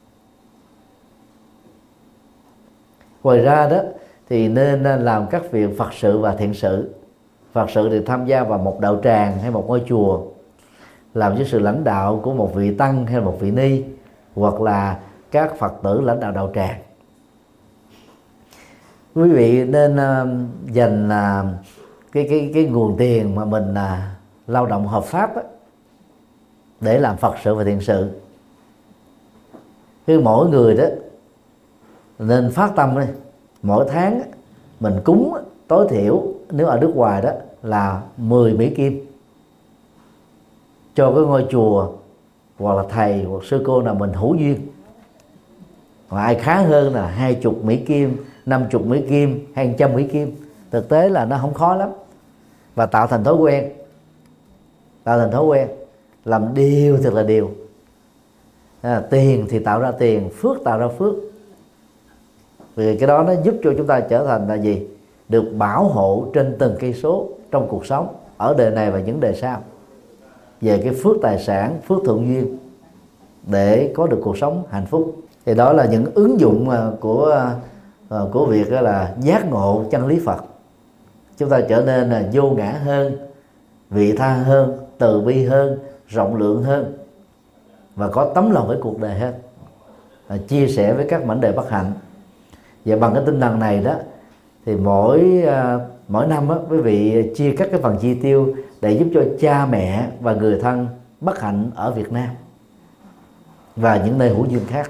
Ngoài ra đó thì nên làm các việc Phật sự và thiện sự. Phật sự thì tham gia vào một đạo tràng hay một ngôi chùa, làm với sự lãnh đạo của một vị tăng hay một vị ni, hoặc là các Phật tử lãnh đạo đạo tràng. Quý vị nên uh, dành uh, cái cái cái nguồn tiền mà mình uh, lao động hợp pháp á, để làm Phật sự và thiện sự. Cứ mỗi người đó nên phát tâm đi, mỗi tháng mình cúng tối thiểu nếu ở nước ngoài đó là mười Mỹ Kim cho cái ngôi chùa hoặc là thầy hoặc sư cô nào mình hữu duyên. Còn ai khá hơn là hai chục Mỹ Kim, năm chục Mỹ Kim, hàng trăm Mỹ Kim. Thực tế là nó không khó lắm. Và tạo thành thói quen, tạo thành thói quen làm điều thật là điều. À, tiền thì tạo ra tiền, phước tạo ra phước. Vì cái đó nó giúp cho chúng ta trở thành là gì? Được bảo hộ trên từng cây số trong cuộc sống, ở đời này và những đời sau, về cái phước tài sản, phước thuận duyên để có được cuộc sống hạnh phúc. Thì đó là những ứng dụng của của việc là giác ngộ chân lý Phật. Chúng ta trở nên là vô ngã hơn, vị tha hơn, từ bi hơn, rộng lượng hơn, và có tấm lòng với cuộc đời hơn, à, chia sẻ với các mảnh đề bất hạnh. Và bằng cái tinh thần này đó thì mỗi uh, mỗi năm đó, quý vị chia các cái phần chi tiêu để giúp cho cha mẹ và người thân bất hạnh ở Việt Nam và những nơi hữu duyên khác.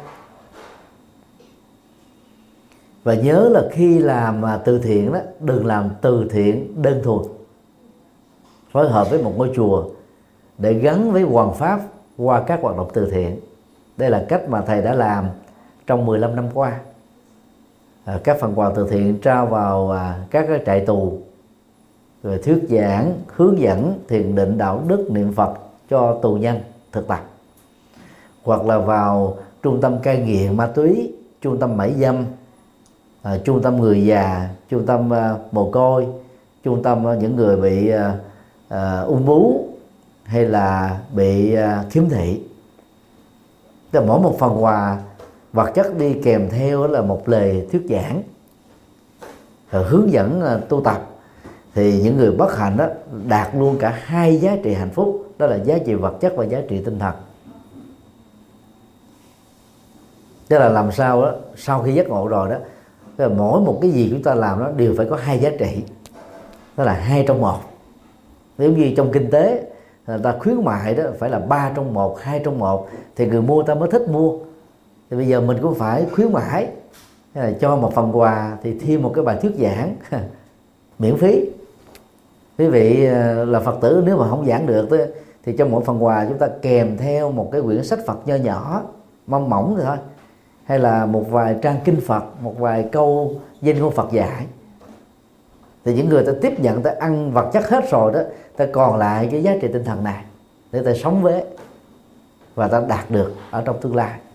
Và nhớ là khi làm từ thiện đó, đừng làm từ thiện đơn thuần, phối hợp với một ngôi chùa để gắn với hoằng pháp qua các hoạt động từ thiện. Đây là cách mà thầy đã làm trong mười lăm năm qua. À, các phần quà từ thiện trao vào à, các cái trại tù, rồi thuyết giảng, hướng dẫn thiền định, đạo đức, niệm Phật cho tù nhân thực tập, hoặc là vào trung tâm cai nghiện ma túy, trung tâm mại dâm, à, trung tâm người già, trung tâm à, mồ côi, trung tâm à, những người bị à, à, ung bướu hay là bị à, khiếm thị. Tức là mỗi một phần quà vật chất đi kèm theo là một lời thuyết giảng, rồi hướng dẫn à, tu tập, thì những người bất hạnh đó đạt luôn cả hai giá trị hạnh phúc, đó là giá trị vật chất và giá trị tinh thần. Tức là làm sao đó sau khi giác ngộ rồi đó, tức là mỗi một cái gì chúng ta làm đó đều phải có hai giá trị, đó là hai trong một. Nếu như trong kinh tế người ta khuyến mại đó phải là ba trong một, hai trong một thì người mua ta mới thích mua. Thì bây giờ mình cũng phải khuyến mãi, cho một phần quà thì thêm một cái bài thuyết giảng miễn phí. Quý vị là Phật tử nếu mà không giảng được thì trong mỗi phần quà chúng ta kèm theo một cái quyển sách Phật nho nhỏ, mong mỏng rồi thôi, hay là một vài trang kinh Phật, một vài câu danh ngôn Phật dạy. Thì những người ta tiếp nhận, ta ăn vật chất hết rồi đó, ta còn lại cái giá trị tinh thần này để ta sống với và ta đạt được ở trong tương lai.